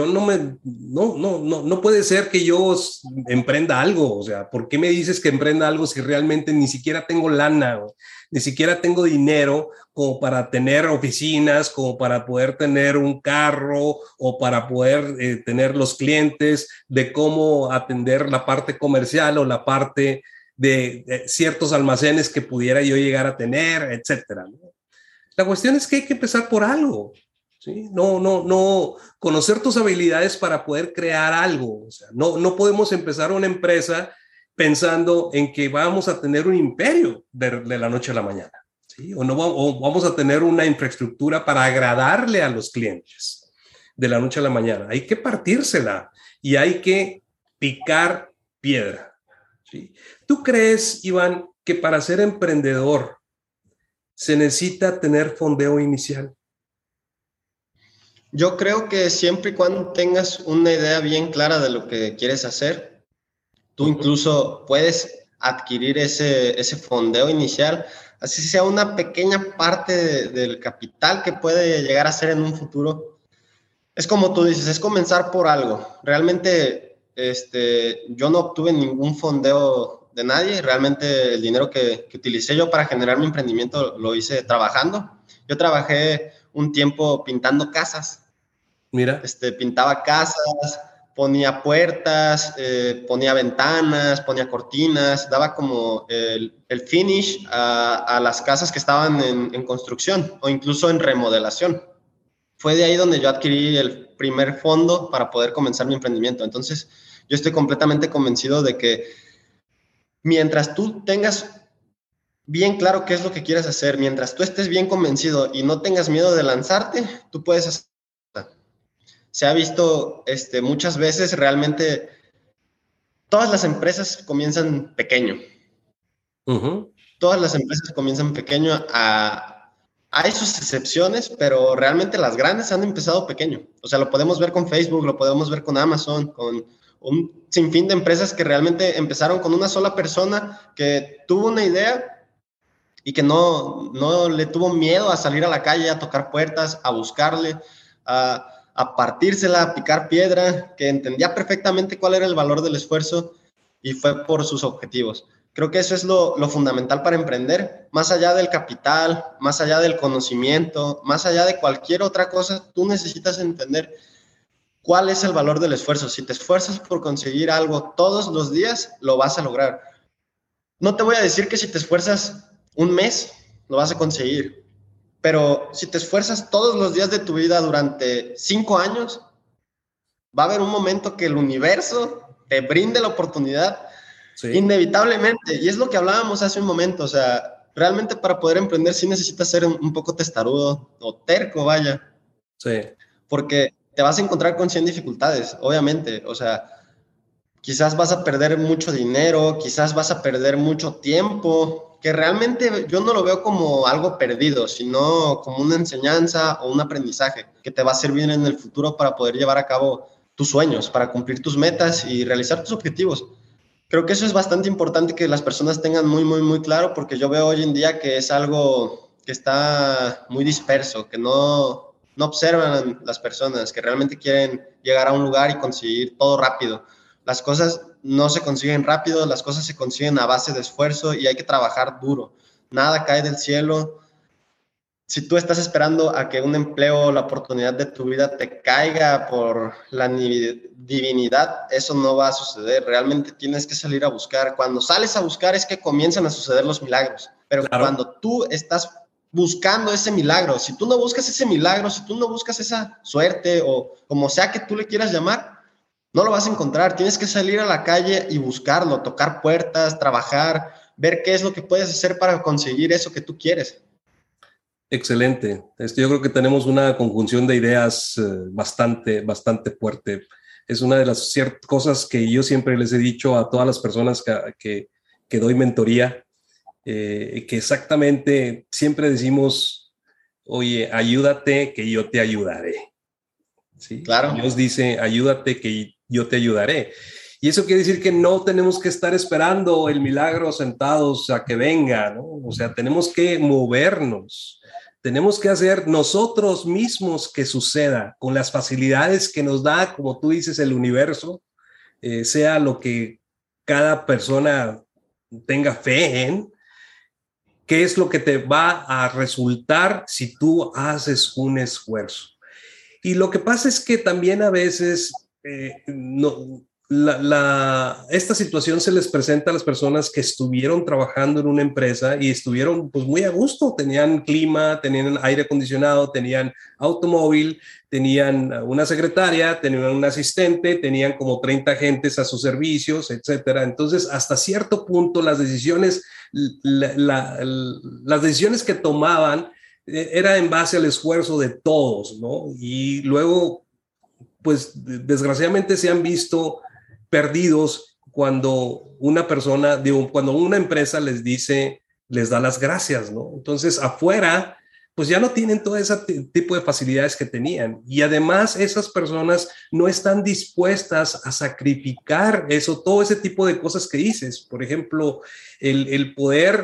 no puede ser que yo emprenda algo, o sea, ¿por qué me dices que emprenda algo si realmente ni siquiera tengo lana, ni siquiera tengo dinero como para tener oficinas, como para poder tener un carro o para poder tener los clientes, de cómo atender la parte comercial o la parte de ciertos almacenes que pudiera yo llegar a tener, etcétera, ¿no? La cuestión es que hay que empezar por algo, ¿sí? No, conocer tus habilidades para poder crear algo. O sea, no podemos empezar una empresa pensando en que vamos a tener un imperio de la noche a la mañana, ¿sí? O vamos a tener una infraestructura para agradarle a los clientes de la noche a la mañana. Hay que partírsela y hay que picar piedra, ¿sí? ¿Tú crees, Iván, que para ser emprendedor se necesita tener fondeo inicial? Yo creo que siempre y cuando tengas una idea bien clara de lo que quieres hacer, tú incluso puedes adquirir ese fondeo inicial así sea una pequeña parte del capital que puede llegar a ser en un futuro. Es como tú dices, es comenzar por algo. Realmente yo no obtuve ningún fondeo de nadie. Realmente el dinero que utilicé yo para generar mi emprendimiento lo hice trabajando. Yo trabajé un tiempo pintando casas. Mira. Pintaba casas, ponía puertas, ponía ventanas, ponía cortinas, daba como el finish a las casas que estaban en construcción o incluso en remodelación. Fue de ahí donde yo adquirí el primer fondo para poder comenzar mi emprendimiento. Entonces, yo estoy completamente convencido de que mientras tú tengas bien claro qué es lo que quieres hacer, mientras tú estés bien convencido y no tengas miedo de lanzarte, tú puedes hacer. Se ha visto muchas veces realmente todas las empresas comienzan pequeño. Uh-huh. Todas las empresas comienzan pequeño. Hay sus excepciones, pero realmente las grandes han empezado pequeño. O sea, lo podemos ver con Facebook, lo podemos ver con Amazon, con un sinfín de empresas que realmente empezaron con una sola persona que tuvo una idea y que no le tuvo miedo a salir a la calle, a tocar puertas, a buscarle, a partírsela, a picar piedra, que entendía perfectamente cuál era el valor del esfuerzo y fue por sus objetivos. Creo que eso es lo fundamental para emprender. Más allá del capital, más allá del conocimiento, más allá de cualquier otra cosa, tú necesitas entender cuál es el valor del esfuerzo. Si te esfuerzas por conseguir algo todos los días, lo vas a lograr. No te voy a decir que si te esfuerzas un mes, lo vas a conseguir. Pero si te esfuerzas todos los días de tu vida durante 5 años, va a haber un momento que el universo te brinde la oportunidad, sí, inevitablemente. Y es lo que hablábamos hace un momento. O sea, realmente para poder emprender sí necesitas ser un poco testarudo o terco, vaya. Sí. Porque te vas a encontrar con 100 dificultades, obviamente. O sea, quizás vas a perder mucho dinero, quizás vas a perder mucho tiempo, que realmente yo no lo veo como algo perdido, sino como una enseñanza o un aprendizaje que te va a servir en el futuro para poder llevar a cabo tus sueños, para cumplir tus metas y realizar tus objetivos. Creo que eso es bastante importante que las personas tengan muy, muy, muy claro, porque yo veo hoy en día que es algo que está muy disperso, que no observan las personas, que realmente quieren llegar a un lugar y conseguir todo rápido. Las cosas no se consiguen rápido, las cosas se consiguen a base de esfuerzo y hay que trabajar duro. Nada cae del cielo. Si tú estás esperando a que un empleo, la oportunidad de tu vida te caiga por la divinidad, eso no va a suceder. Realmente tienes que salir a buscar. Cuando sales a buscar es que comienzan a suceder los milagros. Pero claro, cuando tú estás buscando ese milagro, si tú no buscas ese milagro, si tú no buscas esa suerte o como sea que tú le quieras llamar, no lo vas a encontrar. Tienes que salir a la calle y buscarlo, tocar puertas, trabajar, ver qué es lo que puedes hacer para conseguir eso que tú quieres. Excelente. Yo creo que tenemos una conjunción de ideas bastante fuerte. Es una de las cosas que yo siempre les he dicho a todas las personas que doy mentoría, que exactamente siempre decimos, oye, ayúdate que yo te ayudaré. ¿Sí? Claro. Dios dice, ayúdate que yo te ayudaré. Y eso quiere decir que no tenemos que estar esperando el milagro sentados a que venga, ¿no? O sea, tenemos que movernos. Tenemos que hacer nosotros mismos que suceda con las facilidades que nos da, como tú dices, el universo, sea lo que cada persona tenga fe en, qué es lo que te va a resultar si tú haces un esfuerzo. Y lo que pasa es que también a veces esta situación se les presenta a las personas que estuvieron trabajando en una empresa y estuvieron pues muy a gusto, tenían clima, tenían aire acondicionado, tenían automóvil, tenían una secretaria, tenían un asistente, tenían como 30 agentes a sus servicios, etcétera. Entonces, hasta cierto punto las decisiones que tomaban era en base al esfuerzo de todos, ¿no? Y luego, pues desgraciadamente se han visto perdidos cuando cuando una empresa les da las gracias, ¿no? Entonces afuera, pues ya no tienen todo ese tipo de facilidades que tenían. Y además esas personas no están dispuestas a sacrificar todo ese tipo de cosas que dices. Por ejemplo, el poder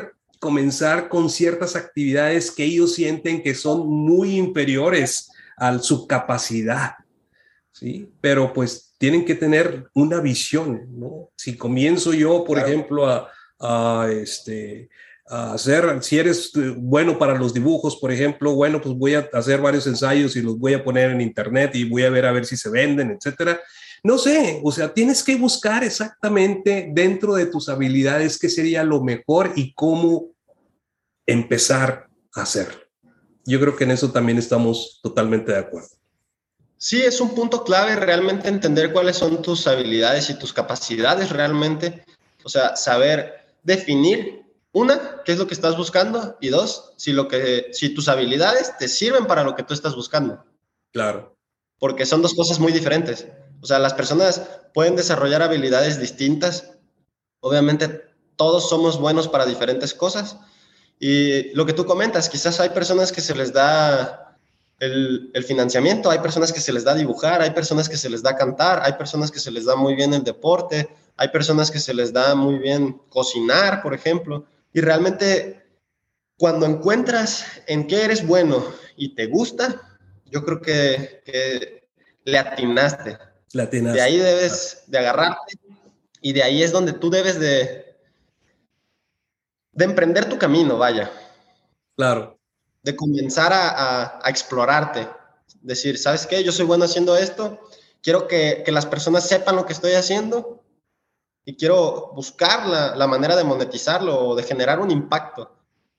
comenzar con ciertas actividades que ellos sienten que son muy inferiores a su capacidad, ¿sí? Pero pues tienen que tener una visión, ¿no? Si comienzo yo, por ejemplo, a hacer, si eres bueno para los dibujos, por ejemplo, bueno, pues voy a hacer varios ensayos y los voy a poner en internet y voy a ver si se venden, etcétera. No sé, o sea, tienes que buscar exactamente dentro de tus habilidades qué sería lo mejor y cómo empezar a hacerlo. Yo creo que en eso también estamos totalmente de acuerdo. Sí, es un punto clave realmente entender cuáles son tus habilidades y tus capacidades realmente. O sea, saber definir, una, qué es lo que estás buscando, y dos, si tus habilidades te sirven para lo que tú estás buscando. Claro. Porque son dos cosas muy diferentes. O sea, las personas pueden desarrollar habilidades distintas. Obviamente, todos somos buenos para diferentes cosas. Y lo que tú comentas, quizás hay personas que se les da el financiamiento, hay personas que se les da dibujar, hay personas que se les da cantar, hay personas que se les da muy bien el deporte, hay personas que se les da muy bien cocinar, por ejemplo. Y realmente, cuando encuentras en qué eres bueno y te gusta, yo creo que le atinaste. De ahí debes de agarrarte y de ahí es donde tú debes de emprender tu camino, vaya. Claro. De comenzar a explorarte. Decir, ¿sabes qué? Yo soy bueno haciendo esto, quiero que las personas sepan lo que estoy haciendo y quiero buscar la manera de monetizarlo o de generar un impacto.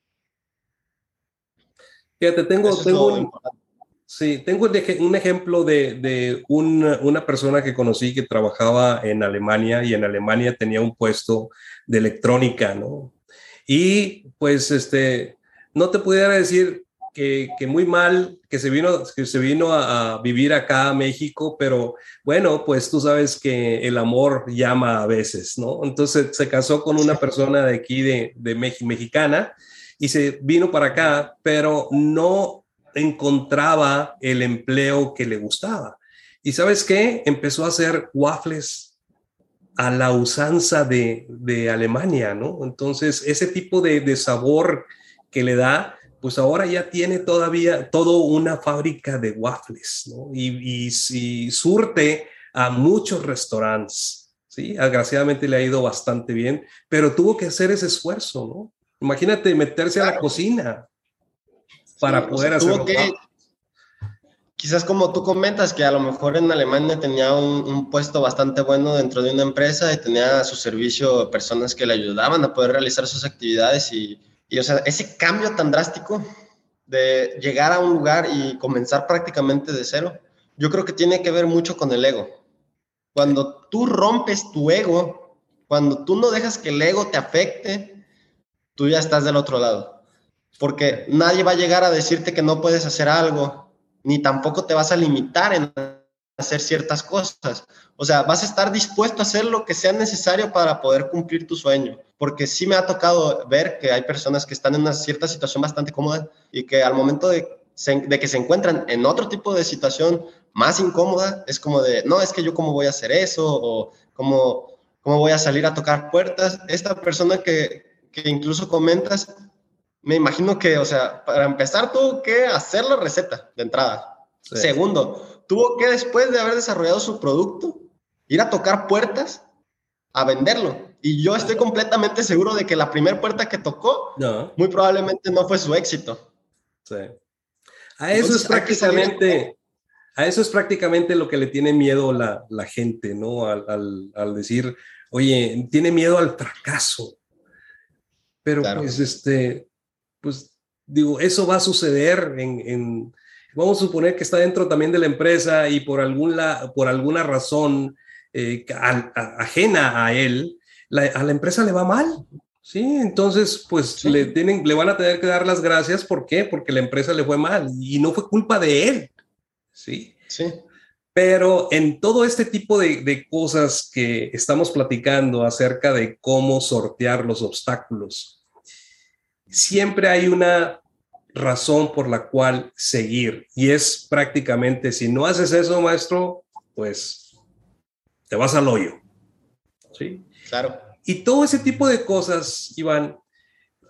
Fíjate, tengo un ejemplo de una persona que conocí que trabajaba en Alemania y en Alemania tenía un puesto de electrónica, ¿no? Y pues no te pudiera decir que muy mal que se vino a vivir acá a México, pero bueno, pues tú sabes que el amor llama a veces, ¿no? Entonces se casó con una persona de aquí, de mexicana, y se vino para acá, pero no encontraba el empleo que le gustaba. ¿Y sabes qué? Empezó a hacer waffles a la usanza de Alemania, ¿no? Entonces, ese tipo de sabor que le da, pues ahora ya tiene todavía todo una fábrica de waffles, ¿no? Y surte a muchos restaurantes, ¿sí? Desgraciadamente le ha ido bastante bien, pero tuvo que hacer ese esfuerzo, ¿no? Imagínate meterse a la cocina para poder hacerlo. Quizás como tú comentas, que a lo mejor en Alemania tenía un puesto bastante bueno dentro de una empresa y tenía a su servicio personas que le ayudaban a poder realizar sus actividades y o sea, ese cambio tan drástico de llegar a un lugar y comenzar prácticamente de cero, yo creo que tiene que ver mucho con el ego. Cuando tú rompes tu ego, cuando tú no dejas que el ego te afecte, tú ya estás del otro lado. Porque nadie va a llegar a decirte que no puedes hacer algo, ni tampoco te vas a limitar en hacer ciertas cosas. O sea, vas a estar dispuesto a hacer lo que sea necesario para poder cumplir tu sueño. Porque sí me ha tocado ver que hay personas que están en una cierta situación bastante cómoda y que al momento de que se encuentran en otro tipo de situación más incómoda, es como de, no, es que yo cómo voy a hacer eso, o cómo voy a salir a tocar puertas. Esta persona que incluso comentas, me imagino que, o sea, para empezar tuvo que hacer la receta de entrada. Sí. Segundo, tuvo que, después de haber desarrollado su producto, ir a tocar puertas a venderlo. Y yo estoy completamente seguro de que la primera puerta que tocó, muy probablemente no fue su éxito. Sí. A eso es prácticamente lo que le tiene miedo la gente, ¿no? Al decir, oye, tiene miedo al fracaso. Pero claro, pues digo, eso va a suceder vamos a suponer que está dentro también de la empresa y por alguna razón ajena a él, a la empresa le va mal, ¿sí? Entonces, pues sí, le van a tener que dar las gracias. ¿Por qué? Porque la empresa le fue mal y no fue culpa de él, ¿sí? Sí. Pero en todo este tipo de cosas que estamos platicando acerca de cómo sortear los obstáculos, siempre hay una razón por la cual seguir y es prácticamente, si no haces eso, maestro, pues te vas al hoyo, ¿sí? Claro. Y todo ese tipo de cosas, Iván,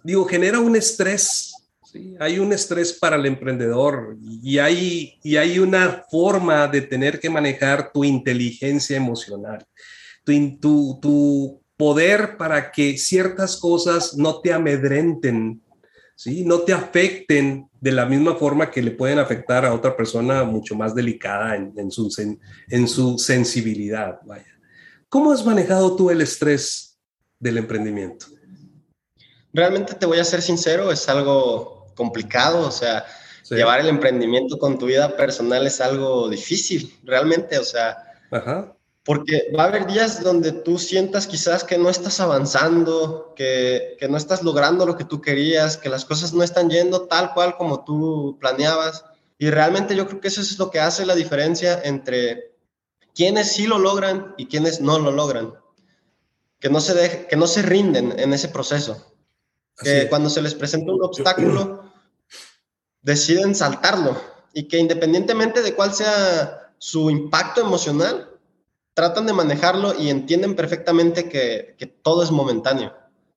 genera un estrés. ¿Sí? Hay un estrés para el emprendedor y hay una forma de tener que manejar tu inteligencia emocional, tu poder para que ciertas cosas no te amedrenten, ¿sí? No te afecten de la misma forma que le pueden afectar a otra persona mucho más delicada en su sensibilidad. Vaya. ¿Cómo has manejado tú el estrés del emprendimiento? Realmente te voy a ser sincero, es algo complicado, o sea, Sí. llevar el emprendimiento con tu vida personal es algo difícil, realmente, o sea, Ajá. porque va a haber días donde tú sientas quizás que no estás avanzando, que no estás logrando lo que tú querías, que las cosas no están yendo tal cual como tú planeabas, y realmente yo creo que eso es lo que hace la diferencia entre quienes sí lo logran y quienes no lo logran, que no se rinden en ese proceso. Así Que es. cuando se les presenta un obstáculo, deciden saltarlo y que independientemente de cuál sea su impacto emocional, tratan de manejarlo y entienden perfectamente que todo es momentáneo.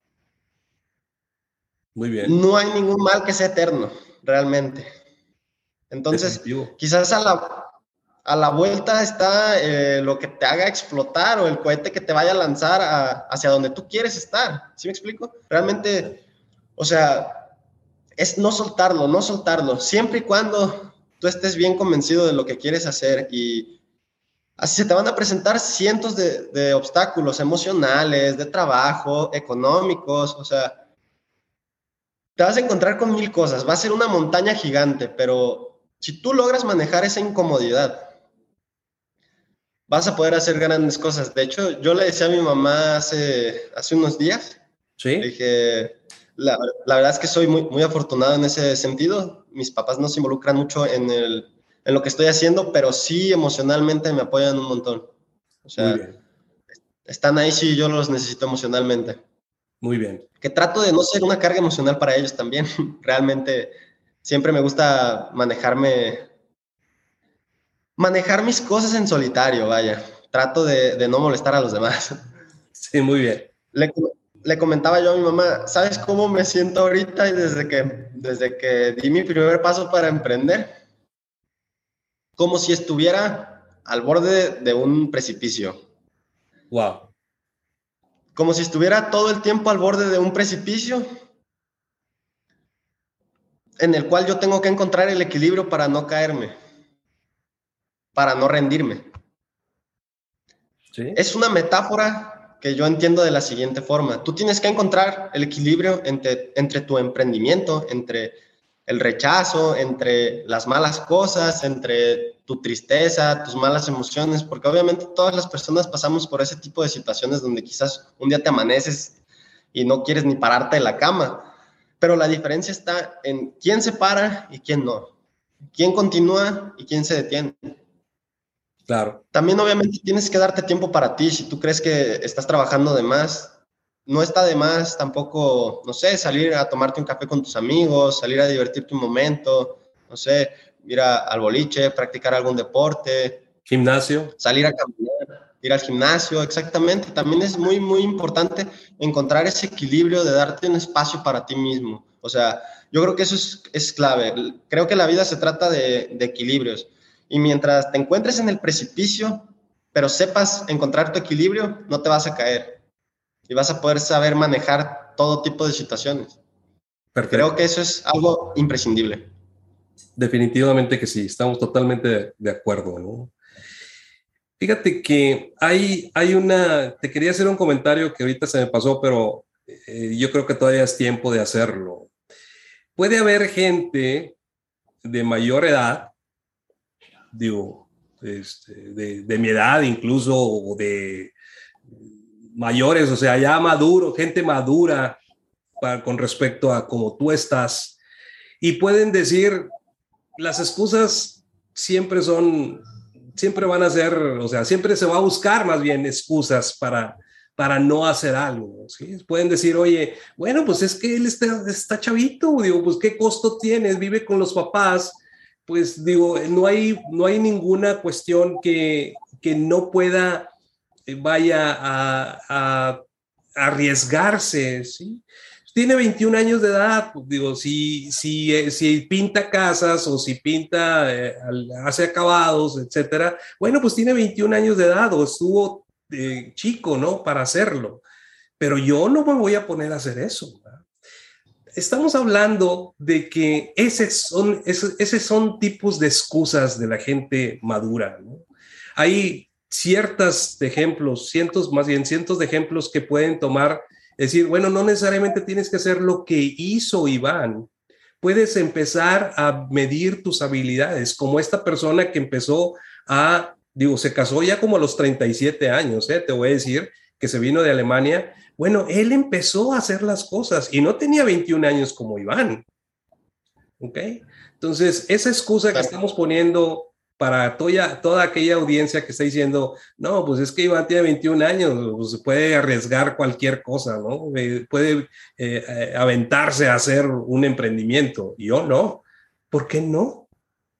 Muy bien. No hay ningún mal que sea eterno, realmente. Entonces, Definitivo. quizás a la vuelta está lo que te haga explotar o el cohete que te vaya a lanzar hacia donde tú quieres estar. ¿Sí me explico? Realmente, o sea, es no soltarlo, no soltarlo, siempre y cuando tú estés bien convencido de lo que quieres hacer y así se te van a presentar cientos de obstáculos emocionales, de trabajo, económicos, o sea, te vas a encontrar con mil cosas, va a ser una montaña gigante, pero si tú logras manejar esa incomodidad, vas a poder hacer grandes cosas. De hecho, yo le decía a mi mamá hace unos días, le Sí. dije, la verdad es que soy muy afortunado en ese sentido. Mis papás no se involucran mucho en lo que estoy haciendo, pero sí emocionalmente me apoyan un montón. O Muy sea, bien. están ahí si yo los necesito emocionalmente. Muy bien. Que trato de no ser una carga emocional para ellos también. Realmente siempre me gusta manejar mis cosas en solitario, vaya. Trato de no molestar a los demás. Sí, muy bien. Le, le comentaba yo a mi mamá, ¿sabes cómo me siento ahorita y desde que di mi primer paso para emprender? Como si estuviera al borde de un precipicio. Wow. Como si estuviera todo el tiempo al borde de un precipicio en el cual yo tengo que encontrar el equilibrio para no caerme, para no rendirme. Sí. Es una metáfora que yo entiendo de la siguiente forma. Tú tienes que encontrar el equilibrio entre tu emprendimiento, entre el rechazo, entre las malas cosas, entre tu tristeza, tus malas emociones, porque obviamente todas las personas pasamos por ese tipo de situaciones donde quizás un día te amaneces y no quieres ni pararte de la cama, pero la diferencia está en quién se para y quién no, quién continúa y quién se detiene. Claro. También obviamente tienes que darte tiempo para ti. Si tú crees que estás trabajando de más, no está de más tampoco, no sé, salir a tomarte un café con tus amigos, salir a divertirte un momento, no sé, ir al boliche, practicar algún deporte, Gimnasio. salir a caminar, ir al gimnasio, exactamente. También es muy importante encontrar ese equilibrio de darte un espacio para ti mismo. O sea, yo creo que eso es clave. Creo que la vida se trata de equilibrios. Y mientras te encuentres en el precipicio, pero sepas encontrar tu equilibrio, no te vas a caer. Y vas a poder saber manejar todo tipo de situaciones. Creo que Perfecto. eso es algo imprescindible. Definitivamente que sí. Estamos totalmente de acuerdo, ¿no? Fíjate que te quería hacer un comentario que ahorita se me pasó, pero yo creo que todavía es tiempo de hacerlo. Puede haber gente de mayor edad, digo, de mi edad incluso, o de mayores, o sea, ya maduro, gente madura con respecto a cómo tú estás, y pueden decir, las excusas siempre van a ser, o sea, siempre se va a buscar más bien excusas para no hacer algo, ¿sí? Pueden decir, oye, bueno, pues es que él está chavito, digo, pues qué costo tienes, vive con los papás, pues digo, no hay ninguna cuestión que no pueda, vaya a arriesgarse, ¿sí? Tiene 21 años de edad, pues, digo, si pinta casas o si pinta, hace acabados, etcétera, bueno, pues tiene 21 años de edad o estuvo chico, ¿no? Para hacerlo. Pero yo no me voy a poner a hacer eso, ¿verdad? Estamos hablando de que esos son tipos de excusas de la gente madura, ¿no? Hay cientos de ejemplos que pueden tomar. Es decir, bueno, no necesariamente tienes que hacer lo que hizo Iván. Puedes empezar a medir tus habilidades, como esta persona que empezó se casó ya como a los 37 años, te voy a decir, que se vino de Alemania. Bueno, él empezó a hacer las cosas y no tenía 21 años como Iván. ¿Ok? Entonces, esa excusa que estamos poniendo para toda aquella audiencia que está diciendo, no, pues es que Iván tiene 21 años, pues puede arriesgar cualquier cosa, ¿no? Puede aventarse a hacer un emprendimiento. Y yo no. ¿Por qué no?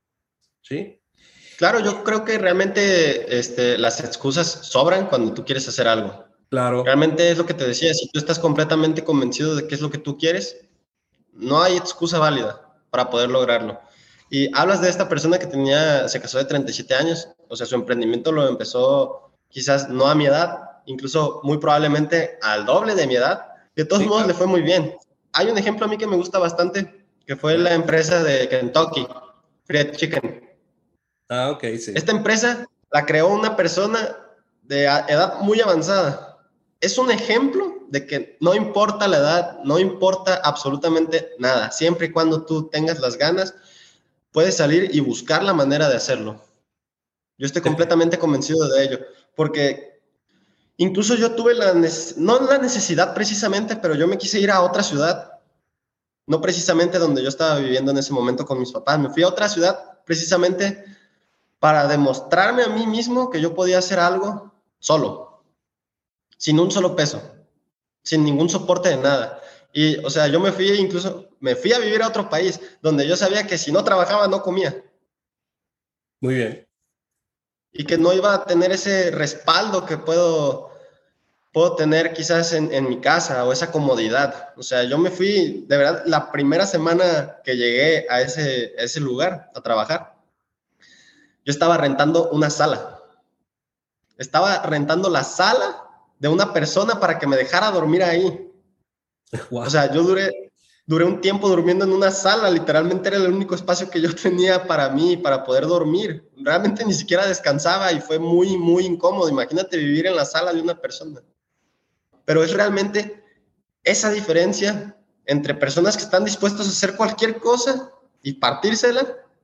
¿Sí? Claro, yo creo que realmente las excusas sobran cuando tú quieres hacer algo. Claro. Realmente es lo que te decía, si tú estás completamente convencido de qué es lo que tú quieres, no hay excusa válida para poder lograrlo. Y hablas de esta persona que se casó de 37 años, o sea, su emprendimiento lo empezó quizás no a mi edad, incluso muy probablemente al doble de mi edad. De todos modos, le fue muy bien. Hay un ejemplo a mí que me gusta bastante, que fue la empresa de Kentucky, Fried Chicken. Ah, ok, sí. Esta empresa la creó una persona de edad muy avanzada. Es un ejemplo de que no importa la edad, no importa absolutamente nada. Siempre y cuando tú tengas las ganas, puedes salir y buscar la manera de hacerlo. Yo estoy completamente convencido de ello, porque incluso yo tuve no la necesidad precisamente, pero yo me quise ir a otra ciudad, no precisamente donde yo estaba viviendo en ese momento con mis papás. Me fui a otra ciudad precisamente para demostrarme a mí mismo que yo podía hacer algo solo, sin un solo peso, sin ningún soporte de nada. Y, o sea, yo me fui a vivir a otro país donde yo sabía que si no trabajaba no comía. Muy bien. Y que no iba a tener ese respaldo que puedo tener quizás en mi casa, o esa comodidad. O sea, yo me fui, de verdad, la primera semana que llegué a ese lugar a trabajar, yo estaba rentando una sala. Estaba rentando la sala de una persona para que me dejara dormir ahí. Wow. O sea, yo duré un tiempo durmiendo en una sala, literalmente era el único espacio que yo tenía para mí, para poder dormir. Realmente ni siquiera descansaba y fue muy, muy incómodo. Imagínate vivir en la sala de una persona. Pero es realmente esa diferencia entre personas que están dispuestas a hacer cualquier cosa y partírsela,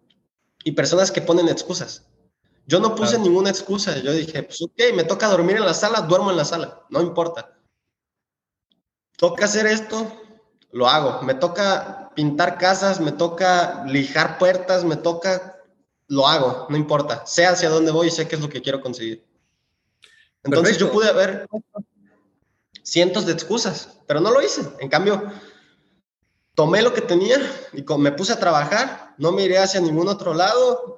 y personas que ponen excusas. Yo no puse ninguna excusa. Yo dije, pues ok, me toca dormir en la sala, duermo en la sala, no importa. Toca hacer esto, lo hago. Me toca pintar casas, me toca lijar puertas, lo hago, no importa. Sé hacia dónde voy y sé qué es lo que quiero conseguir. Entonces yo pude haber cientos de excusas, pero no lo hice. En cambio, tomé lo que tenía y me puse a trabajar, no miré hacia ningún otro lado,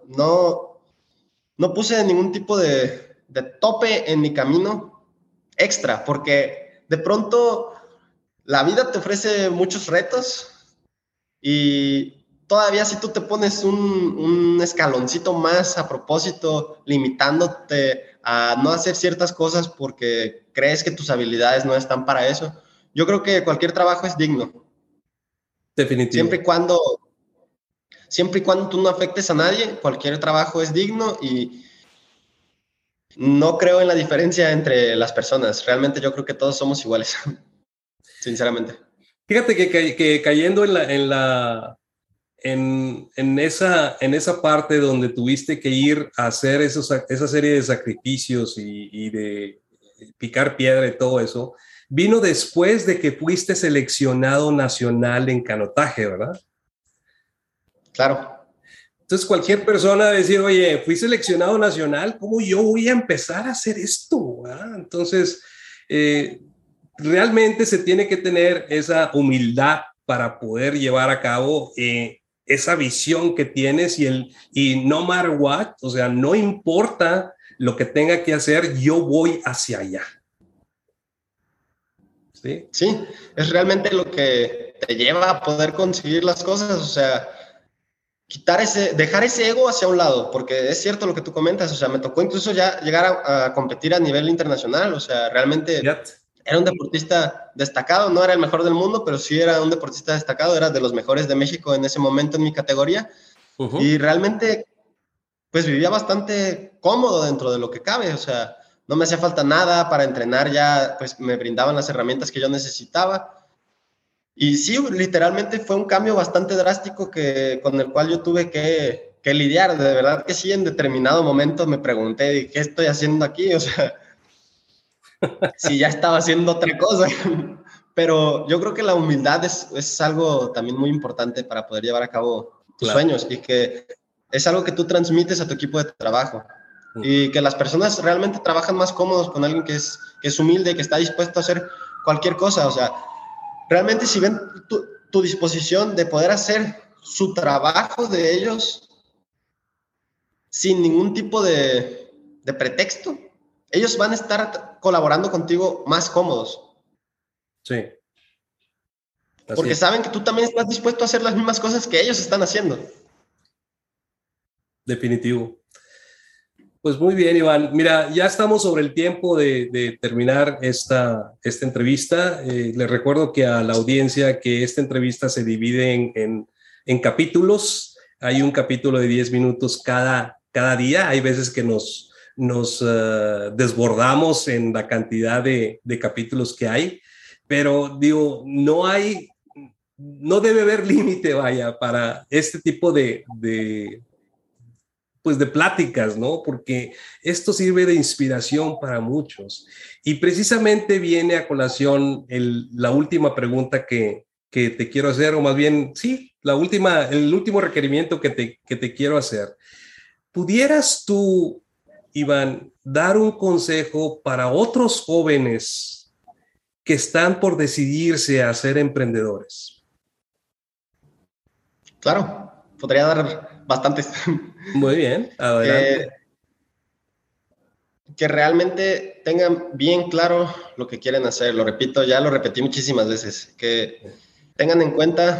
no puse ningún tipo de tope en mi camino extra, porque de pronto la vida te ofrece muchos retos y todavía si tú te pones un escaloncito más a propósito, limitándote a no hacer ciertas cosas porque crees que tus habilidades no están para eso, yo creo que cualquier trabajo es digno. Definitivo. Siempre y cuando tú no afectes a nadie, cualquier trabajo es digno y no creo en la diferencia entre las personas. Realmente yo creo que todos somos iguales, sinceramente. Fíjate que cayendo en esa parte donde tuviste que ir a hacer esa serie de sacrificios y de picar piedra y todo eso, vino después de que fuiste seleccionado nacional en canotaje, ¿verdad? Claro. Entonces cualquier persona decir, oye, fui seleccionado nacional, ¿cómo yo voy a empezar a hacer esto? ¿verdad? Entonces, realmente se tiene que tener esa humildad para poder llevar a cabo esa visión que tienes y no matter what, o sea, no importa lo que tenga que hacer, yo voy hacia allá. ¿sí? Sí, es realmente lo que te lleva a poder conseguir las cosas, o sea, dejar ese ego hacia un lado, porque es cierto lo que tú comentas, o sea, me tocó incluso ya llegar a competir a nivel internacional, o sea, realmente Fíjate. era un deportista destacado, no era el mejor del mundo, pero sí era un deportista destacado, era de los mejores de México en ese momento en mi categoría, y realmente pues vivía bastante cómodo dentro de lo que cabe, o sea, no me hacía falta nada para entrenar, ya pues me brindaban las herramientas que yo necesitaba. Y sí, literalmente fue un cambio bastante drástico con el cual yo tuve que lidiar. De verdad que sí, en determinado momento me pregunté, ¿qué estoy haciendo aquí? O sea, si ya estaba haciendo otra cosa. Pero yo creo que la humildad es algo también muy importante para poder llevar a cabo tus Claro. sueños y que es algo que tú transmites a tu equipo de trabajo. Y que las personas realmente trabajan más cómodos con alguien que es humilde, que está dispuesto a hacer cualquier cosa. O sea, realmente si ven tu disposición de poder hacer su trabajo de ellos sin ningún tipo de pretexto, ellos van a estar colaborando contigo más cómodos. Sí. Así Porque es. saben que tú también estás dispuesto a hacer las mismas cosas que ellos están haciendo. Definitivo. Pues muy bien, Iván. Mira, ya estamos sobre el tiempo de terminar esta entrevista. Les recuerdo que a la audiencia que esta entrevista se divide en capítulos. Hay un capítulo de 10 minutos cada día. Hay veces que nos desbordamos en la cantidad de capítulos que hay, pero digo, no debe haber límite, vaya, para este tipo pues de pláticas, ¿no? Porque esto sirve de inspiración para muchos. Y precisamente viene a colación la última pregunta que te quiero hacer, o más bien, sí, el último requerimiento que te quiero hacer. ¿Pudieras tú, Iván, dar un consejo para otros jóvenes que están por decidirse a ser emprendedores? Claro, podría dar bastantes. Muy bien, que, adelante. que realmente tengan bien claro lo que quieren hacer. Lo repito, ya lo repetí muchísimas veces. Que tengan en cuenta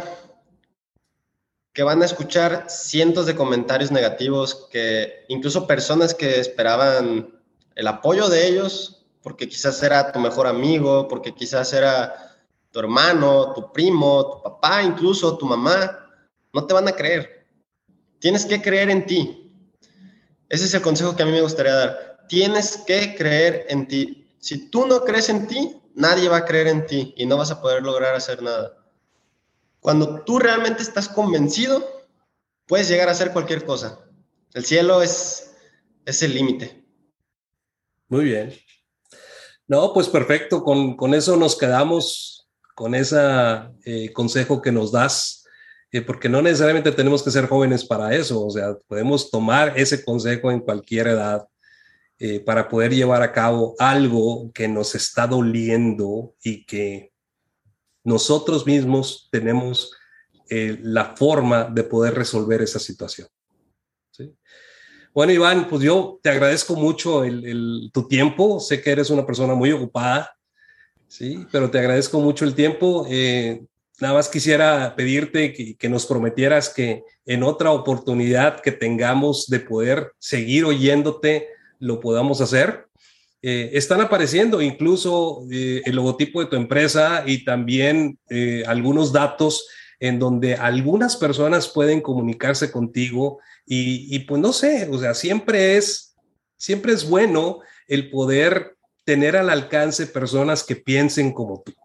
que van a escuchar cientos de comentarios negativos, que incluso personas que esperaban el apoyo de ellos, porque quizás era tu mejor amigo, porque quizás era tu hermano, tu primo, tu papá, incluso tu mamá, no te van a creer. Tienes que creer en ti. Ese es el consejo que a mí me gustaría dar. Tienes que creer en ti. Si tú no crees en ti, nadie va a creer en ti y no vas a poder lograr hacer nada. Cuando tú realmente estás convencido, puedes llegar a hacer cualquier cosa. El cielo es el límite. Muy bien. No, pues perfecto. Con eso nos quedamos, con ese consejo que nos das, porque no necesariamente tenemos que ser jóvenes para eso. O sea, podemos tomar ese consejo en cualquier edad para poder llevar a cabo algo que nos está doliendo y que nosotros mismos tenemos la forma de poder resolver esa situación. ¿Sí? Bueno, Iván, pues yo te agradezco mucho tu tiempo. Sé que eres una persona muy ocupada, sí, pero te agradezco mucho el tiempo. Nada más quisiera pedirte que nos prometieras que en otra oportunidad que tengamos de poder seguir oyéndote, lo podamos hacer. Están apareciendo incluso el logotipo de tu empresa y también algunos datos en donde algunas personas pueden comunicarse contigo y pues no sé, o sea, siempre es bueno el poder tener al alcance personas que piensen como tú.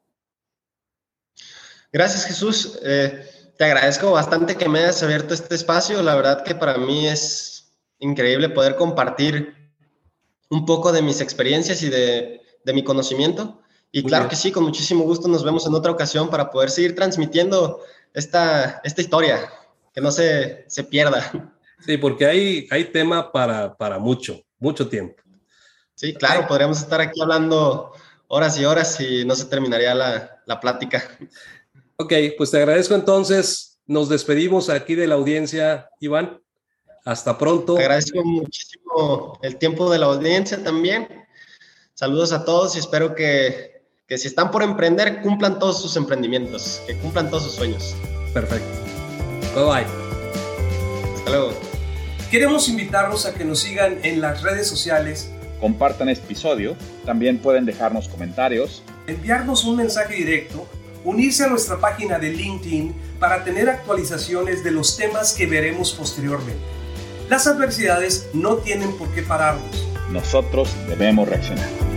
Gracias, Jesús. Te agradezco bastante que me hayas abierto este espacio. La verdad que para mí es increíble poder compartir un poco de mis experiencias y de mi conocimiento. Y Muy claro bien. que sí, con muchísimo gusto nos vemos en otra ocasión para poder seguir transmitiendo esta historia, que no se pierda. Sí, porque hay tema para mucho tiempo. Sí, Ok, claro, podríamos estar aquí hablando horas y horas y no se terminaría la plática. ok, pues te agradezco entonces. Nos despedimos aquí de la audiencia, Iván. Hasta Te pronto. agradezco muchísimo el tiempo de la audiencia también. Saludos a todos y espero que que si están por emprender, cumplan todos sus emprendimientos, que cumplan todos sus sueños. Perfecto. Bye bye. Hasta luego. Queremos invitarlos a que nos sigan en las redes sociales, compartan este episodio, también pueden dejarnos comentarios, enviarnos un mensaje directo, unirse a nuestra página de LinkedIn para tener actualizaciones de los temas que veremos posteriormente. Las adversidades no tienen por qué pararnos. Nosotros debemos reaccionar.